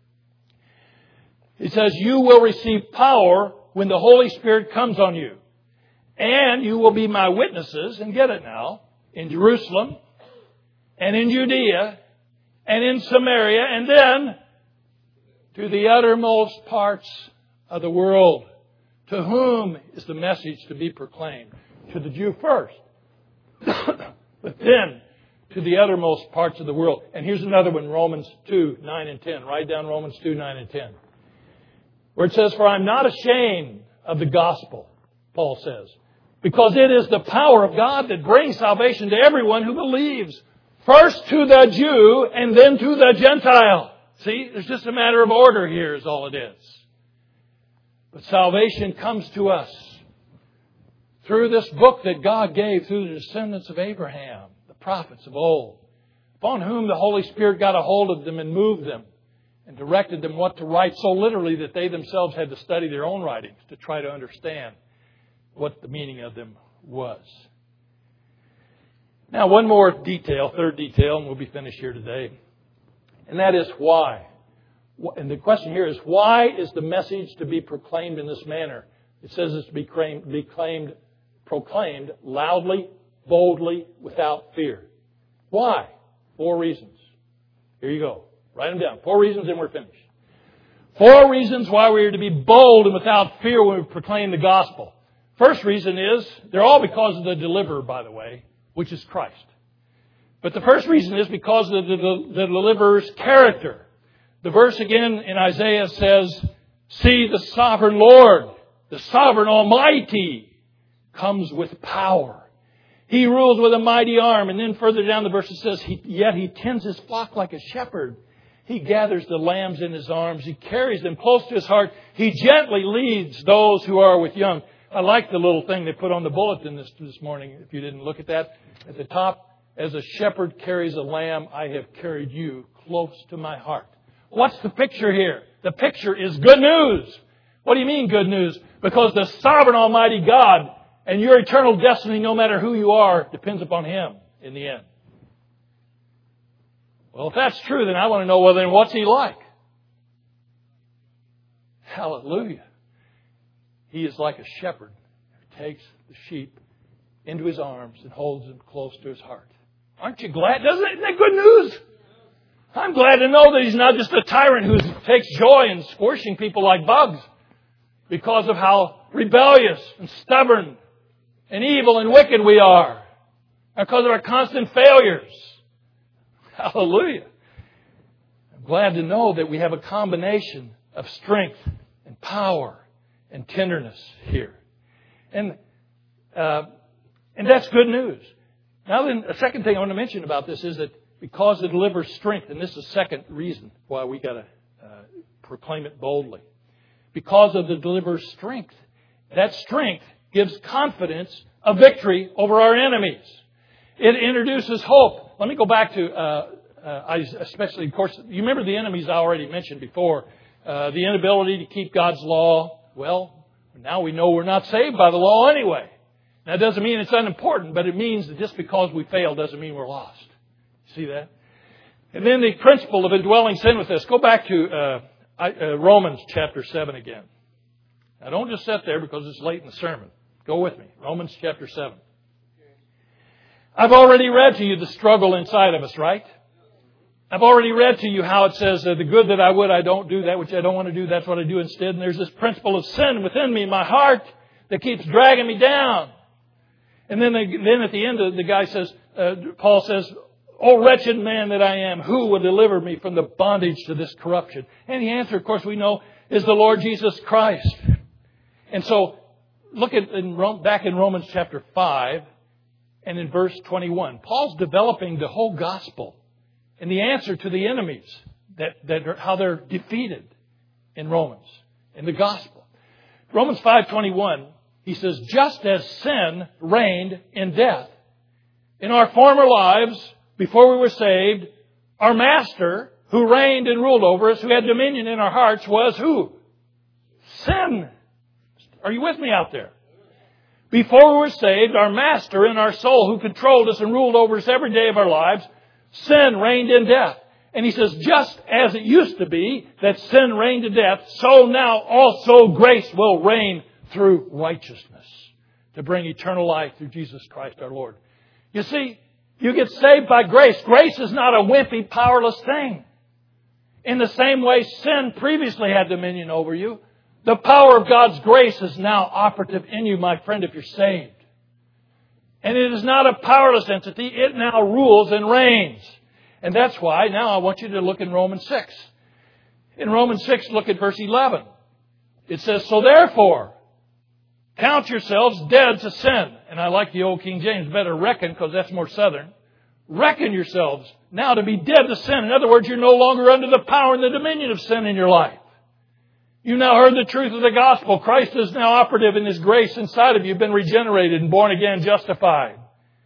Speaker 1: It says, you will receive power when the Holy Spirit comes on you. And you will be my witnesses, and get it now, in Jerusalem, and in Judea, and in Samaria, and then to the uttermost parts of the world. To whom is the message to be proclaimed? To the Jew first, but then to the uttermost parts of the world. And here's another one, Romans two, nine and ten. Write down Romans two, nine and ten. Where it says, for I'm not ashamed of the gospel, Paul says, because it is the power of God that brings salvation to everyone who believes. First to the Jew and then to the Gentile. See, there's just a matter of order here is all it is. But salvation comes to us through this book that God gave through the descendants of Abraham, the prophets of old, upon whom the Holy Spirit got a hold of them and moved them and directed them what to write so literally that they themselves had to study their own writings to try to understand what the meaning of them was. Now, one more detail, third detail, and we'll be finished here today. And that is why. And the question here is, why is the message to be proclaimed in this manner? It says it's to be claimed, be claimed, proclaimed loudly, boldly, without fear. Why? Four reasons. Here you go. Write them down. Four reasons and we're finished. Four reasons why we are to be bold and without fear when we proclaim the gospel. First reason is, they're all because of the deliverer, by the way, which is Christ. But the first reason is because of the, the, the deliverer's character. The verse again in Isaiah says, see the sovereign Lord, the sovereign Almighty, comes with power. He rules with a mighty arm. And then further down the verse it says, he, yet he tends his flock like a shepherd. He gathers the lambs in his arms. He carries them close to his heart. He gently leads those who are with young. I like the little thing they put on the bulletin this, this morning, if you didn't look at that. At the top, as a shepherd carries a lamb, I have carried you close to my heart. What's the picture here? The picture is good news. What do you mean good news? Because the sovereign Almighty God and your eternal destiny, no matter who you are, depends upon Him in the end. Well, if that's true, then I want to know, well, then what's He like? Hallelujah. He is like a shepherd who takes the sheep into His arms and holds them close to His heart. Aren't you glad? Doesn't it, isn't that good news? I'm glad to know that He's not just a tyrant who takes joy in squishing people like bugs because of how rebellious and stubborn and evil and wicked we are, because of our constant failures. Hallelujah. I'm glad to know that we have a combination of strength and power and tenderness here. And uh, and that's good news. Now then, a second thing I want to mention about this is that because it delivers strength, and this is the second reason why we got to uh, proclaim it boldly. Because of the deliverer's strength. That strength gives confidence of victory over our enemies. It introduces hope. Let me go back to uh, uh, I especially, of course, you remember the enemies I already mentioned before. Uh, the inability to keep God's law. Well, now we know we're not saved by the law anyway. That doesn't mean it's unimportant, but it means that just because we fail doesn't mean we're lost. See that? And then the principle of indwelling sin with us. Go back to uh, uh, Romans chapter seven again. Now don't just sit there because it's late in the sermon. Go with me. Romans chapter seven. I've already read to you the struggle inside of us, right? I've already read to you how it says, uh, the good that I would, I don't do. That which I don't want to do, that's what I do instead. And there's this principle of sin within me, my heart, that keeps dragging me down. And then, they, then at the end, of the guy says, uh, Paul says, "O wretched man that I am, who will deliver me from the bondage to this corruption?" And the answer, of course, we know, is the Lord Jesus Christ. And so, look at in Rome, back in Romans chapter five and in verse twenty-one. Paul's developing the whole gospel and the answer to the enemies, that, that are, how they're defeated in Romans, in the gospel. Romans five twenty-one, he says, "Just as sin reigned in death in our former lives, before we were saved, our master, who reigned and ruled over us, who had dominion in our hearts, was who? Sin." Are you with me out there? Before we were saved, our master in our soul, who controlled us and ruled over us every day of our lives, sin reigned in death. And he says, just as it used to be that sin reigned in death, so now also grace will reign through righteousness to bring eternal life through Jesus Christ our Lord. You see, you get saved by grace. Grace is not a wimpy, powerless thing. In the same way sin previously had dominion over you, the power of God's grace is now operative in you, my friend, if you're saved. And it is not a powerless entity. It now rules and reigns. And that's why now I want you to look in Romans six. In Romans six, look at verse eleven. It says, "So therefore, count yourselves dead to sin." And I like the old King James better, reckon, because that's more southern. Reckon yourselves now to be dead to sin. In other words, you're no longer under the power and the dominion of sin in your life. You now heard the truth of the gospel. Christ is now operative in His grace inside of you. You've been regenerated and born again, justified.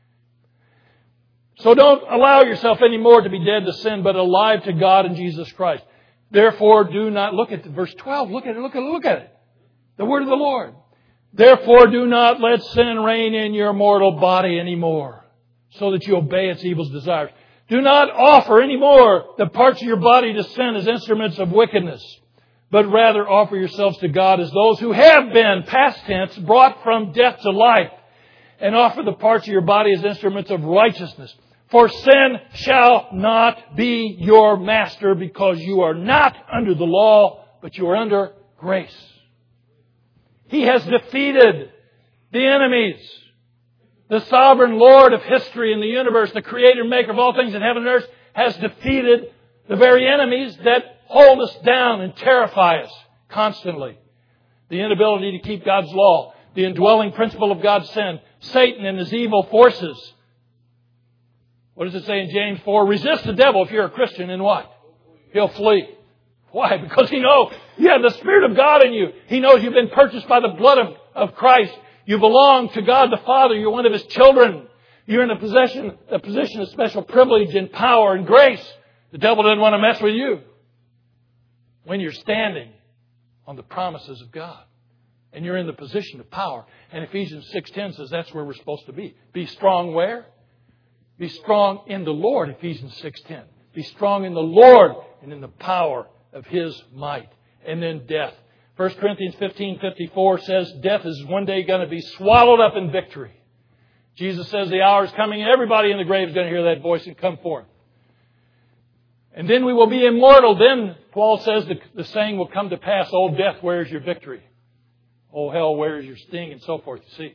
Speaker 1: So don't allow yourself anymore to be dead to sin, but alive to God in Jesus Christ. Therefore, do not, look at verse twelve. Look at it, look at it, look at it. The word of the Lord. "Therefore, do not let sin reign in your mortal body anymore, so that you obey its evil desires. Do not offer anymore the parts of your body to sin as instruments of wickedness, but rather offer yourselves to God as those who have been, past tense, brought from death to life, and offer the parts of your body as instruments of righteousness. For sin shall not be your master, because you are not under the law, but you are under grace." He has defeated the enemies. The sovereign Lord of history and the universe, the creator and maker of all things in heaven and earth, has defeated the very enemies that hold us down and terrify us constantly. The inability to keep God's law, the indwelling principle of God's sin, Satan and his evil forces. What does it say in James four? Resist the devil if you're a Christian, and what? He'll flee. Why? Because he knows you have the Spirit of God in you. He knows you've been purchased by the blood of, of Christ. You belong to God the Father. You're one of His children. You're in a possession, a position of special privilege and power and grace. The devil doesn't want to mess with you when you're standing on the promises of God. And you're in the position of power. And Ephesians six ten says that's where we're supposed to be. Be strong where? Be strong in the Lord, Ephesians six ten. Be strong in the Lord and in the power of His might. And then death. First Corinthians fifteen fifty-four says death is one day going to be swallowed up in victory. Jesus says the hour is coming and everybody in the grave is going to hear that voice and come forth. And then we will be immortal. Then, Paul says, the, the saying will come to pass, "O death, where is your victory? O hell, where is your sting?" And so forth. You see,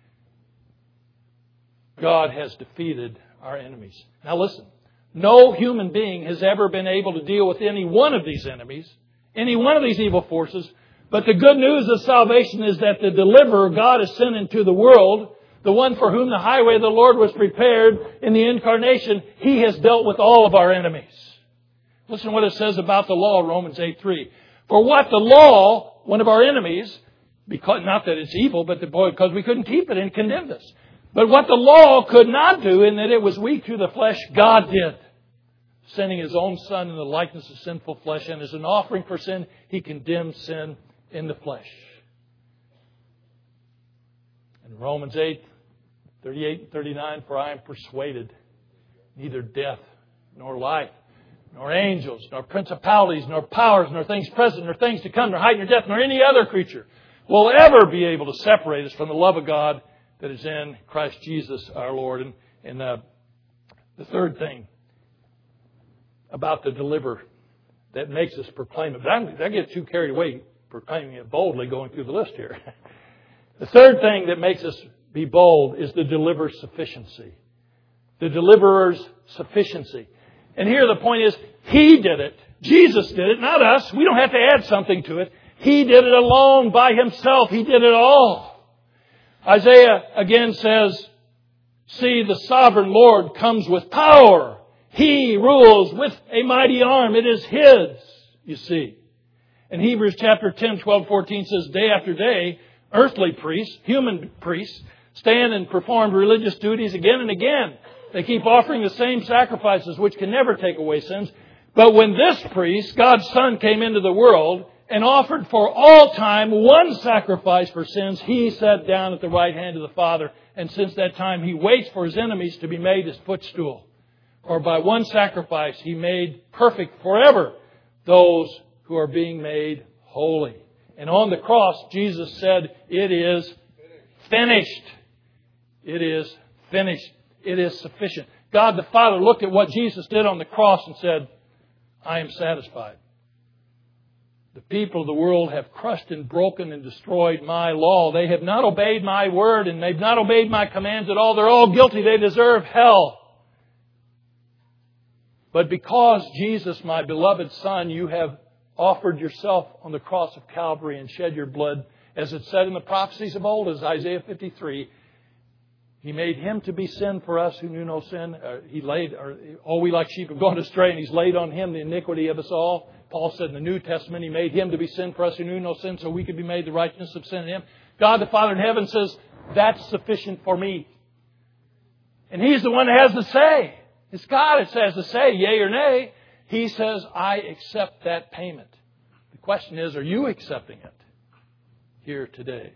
Speaker 1: God has defeated our enemies. Now listen, no human being has ever been able to deal with any one of these enemies, any one of these evil forces. But the good news of salvation is that the deliverer God has sent into the world, the one for whom the highway of the Lord was prepared in the incarnation, He has dealt with all of our enemies. Listen what it says about the law, Romans eight three. "For what the law, one of our enemies," because not that it's evil, but because we couldn't keep it and it condemned us. "But what the law could not do, in that it was weak through the flesh, God did, sending His own Son in the likeness of sinful flesh. And as an offering for sin, He condemned sin in the flesh. In Romans eight, thirty-eight and thirty-nine, for I am persuaded neither death nor life, nor angels, nor principalities, nor powers, nor things present, nor things to come, nor height, nor depth, nor any other creature will ever be able to separate us from the love of God that is in Christ Jesus our Lord. And, and uh, the third thing about the deliverer that makes us proclaim it. But I'm, I get too carried away proclaiming it boldly going through the list here. The third thing that makes us be bold is the deliverer's sufficiency. The deliverer's sufficiency. And here the point is, He did it. Jesus did it, not us. We don't have to add something to it. He did it alone by Himself. He did it all. Isaiah again says, see, the sovereign Lord comes with power. He rules with a mighty arm. It is His, you see. And Hebrews chapter ten, twelve, fourteen says, day after day, earthly priests, human priests, stand and perform religious duties again and again. They keep offering the same sacrifices which can never take away sins. But when this priest, God's Son, came into the world and offered for all time one sacrifice for sins, He sat down at the right hand of the Father. And since that time, He waits for His enemies to be made His footstool. For by one sacrifice, He made perfect forever those who are being made holy. And on the cross, Jesus said, it is finished. It is finished. It is sufficient. God the Father looked at what Jesus did on the cross and said, I am satisfied. The people of the world have crushed and broken and destroyed my law. They have not obeyed my word and they've not obeyed my commands at all. They're all guilty. They deserve hell. But because Jesus, my beloved Son, you have offered yourself on the cross of Calvary and shed your blood, as it said in the prophecies of old, as Isaiah fifty-three, He made Him to be sin for us who knew no sin. Uh, he laid, or, all we like sheep have gone astray, and He's laid on Him the iniquity of us all. Paul said in the New Testament, He made Him to be sin for us who knew no sin, so we could be made the righteousness of sin in Him. God the Father in heaven says, that's sufficient for me. And He's the one that has the say. It's God that says the say, yea or nay. He says, I accept that payment. The question is, are you accepting it here today?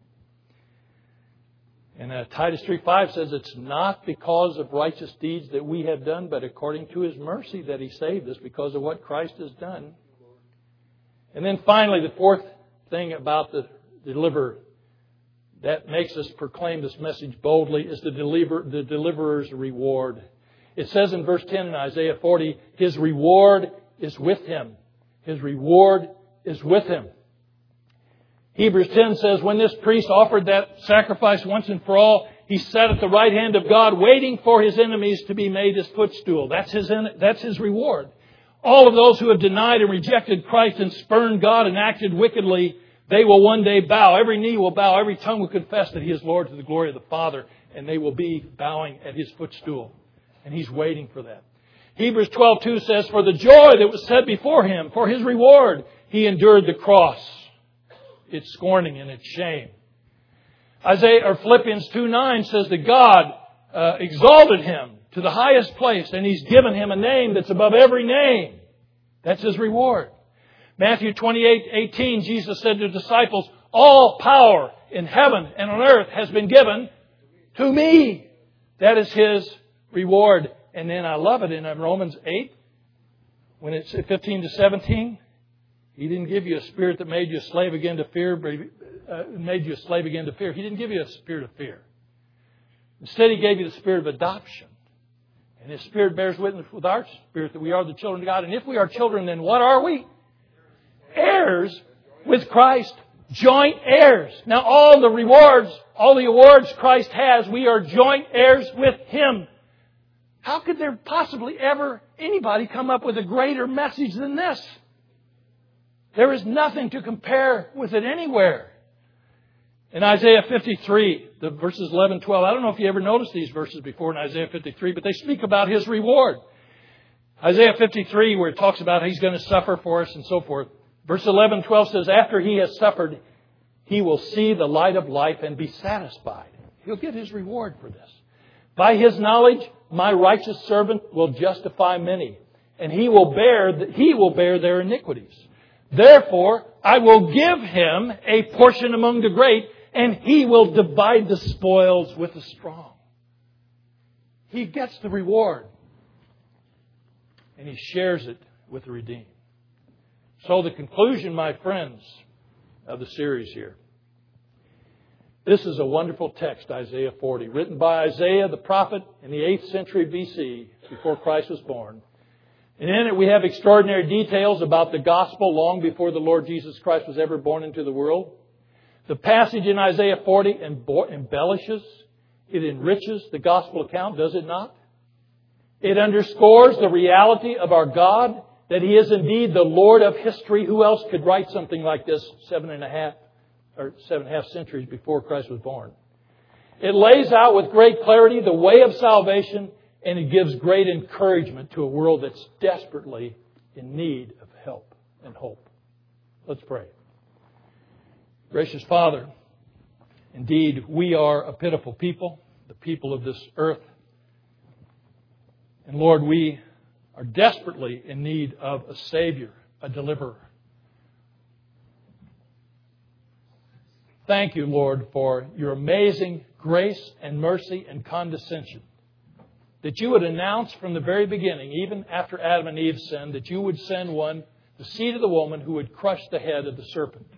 Speaker 1: And uh, Titus three five says, it's not because of righteous deeds that we have done, but according to His mercy that He saved us because of what Christ has done. And then finally, the fourth thing about the deliverer that makes us proclaim this message boldly is the deliver, the deliverer's reward. It says in verse ten in Isaiah forty, His reward is with Him. His reward is with Him. Hebrews ten says, when this priest offered that sacrifice once and for all, he sat at the right hand of God, waiting for his enemies to be made His footstool. That's his, that's his reward. All of those who have denied and rejected Christ and spurned God and acted wickedly, they will one day bow. Every knee will bow. Every tongue will confess that He is Lord to the glory of the Father. And they will be bowing at His footstool. And He's waiting for that. Hebrews twelve two says, for the joy that was set before Him, for His reward, He endured the cross, its scorning and its shame. Isaiah or Philippians two nine says that God uh, exalted Him to the highest place, and He's given Him a name that's above every name. That's His reward. Matthew twenty-eight eighteen, Jesus said to the disciples, all power in heaven and on earth has been given to me. That is His reward. And then I love it in Romans eight, when it's fifteen to seventeen. He didn't give you a spirit that made you a slave again to fear, but uh, made you a slave again to fear. He didn't give you a spirit of fear. Instead, He gave you the spirit of adoption. And His Spirit bears witness with our spirit that we are the children of God. And if we are children, then what are we? Heirs with Christ. Joint heirs. Now all the rewards, all the awards Christ has, we are joint heirs with Him. How could there possibly ever anybody come up with a greater message than this? There is nothing to compare with it anywhere. In Isaiah fifty-three, the verses eleven, twelve, I don't know if you ever noticed these verses before in Isaiah fifty-three, but they speak about His reward. Isaiah fifty-three, where it talks about He's going to suffer for us and so forth. Verse eleven, twelve says, after He has suffered, He will see the light of life and be satisfied. He'll get His reward for this. By His knowledge, my righteous servant will justify many, and he will bear, he will bear their iniquities. Therefore, I will give him a portion among the great, and he will divide the spoils with the strong. He gets the reward, and he shares it with the redeemed. So the conclusion, my friends, of the series here. This is a wonderful text, Isaiah forty, written by Isaiah the prophet in the eighth century B C, before Christ was born. And in it we have extraordinary details about the gospel long before the Lord Jesus Christ was ever born into the world. The passage in Isaiah forty embellishes, it enriches the gospel account, does it not? It underscores the reality of our God, that He is indeed the Lord of history. Who else could write something like this seven and a half or seven and a half centuries before Christ was born? It lays out with great clarity the way of salvation, and it gives great encouragement to a world that's desperately in need of help and hope. Let's pray. Gracious Father, indeed we are a pitiful people, the people of this earth. And Lord, we are desperately in need of a Savior, a deliverer. Thank you, Lord, for your amazing grace and mercy and condescension. That you would announce from the very beginning, even after Adam and Eve sinned, that you would send one, the seed of the woman, who would crush the head of the serpent.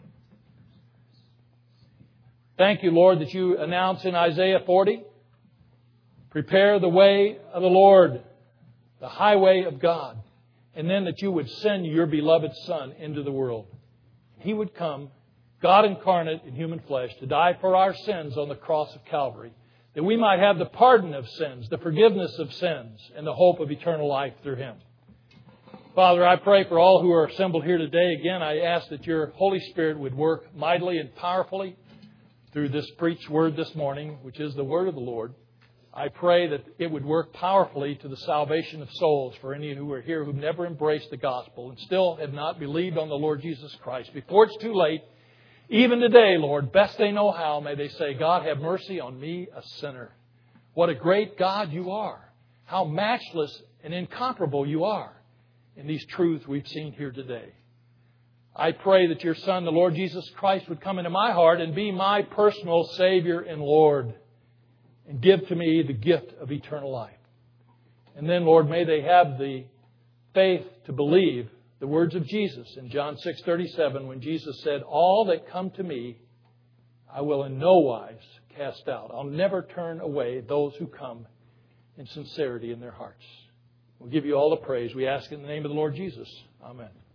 Speaker 1: Thank you, Lord, that you announce in Isaiah forty, prepare the way of the Lord, the highway of God. And then that you would send your beloved Son into the world. He would come, God incarnate in human flesh, to die for our sins on the cross of Calvary, that we might have the pardon of sins, the forgiveness of sins, and the hope of eternal life through Him. Father, I pray for all who are assembled here today. Again, I ask that your Holy Spirit would work mightily and powerfully through this preached word this morning, which is the word of the Lord. I pray that it would work powerfully to the salvation of souls for any who are here who've never embraced the gospel and still have not believed on the Lord Jesus Christ. Before it's too late, even today, Lord, best they know how, may they say, God, have mercy on me, a sinner. What a great God you are. How matchless and incomparable you are in these truths we've seen here today. I pray that your Son, the Lord Jesus Christ, would come into my heart and be my personal Savior and Lord, and give to me the gift of eternal life. And then, Lord, may they have the faith to believe the words of Jesus in John six thirty-seven, when Jesus said, all that come to me, I will in no wise cast out. I'll never turn away those who come in sincerity in their hearts. We'll give you all the praise. We ask in the name of the Lord Jesus. Amen.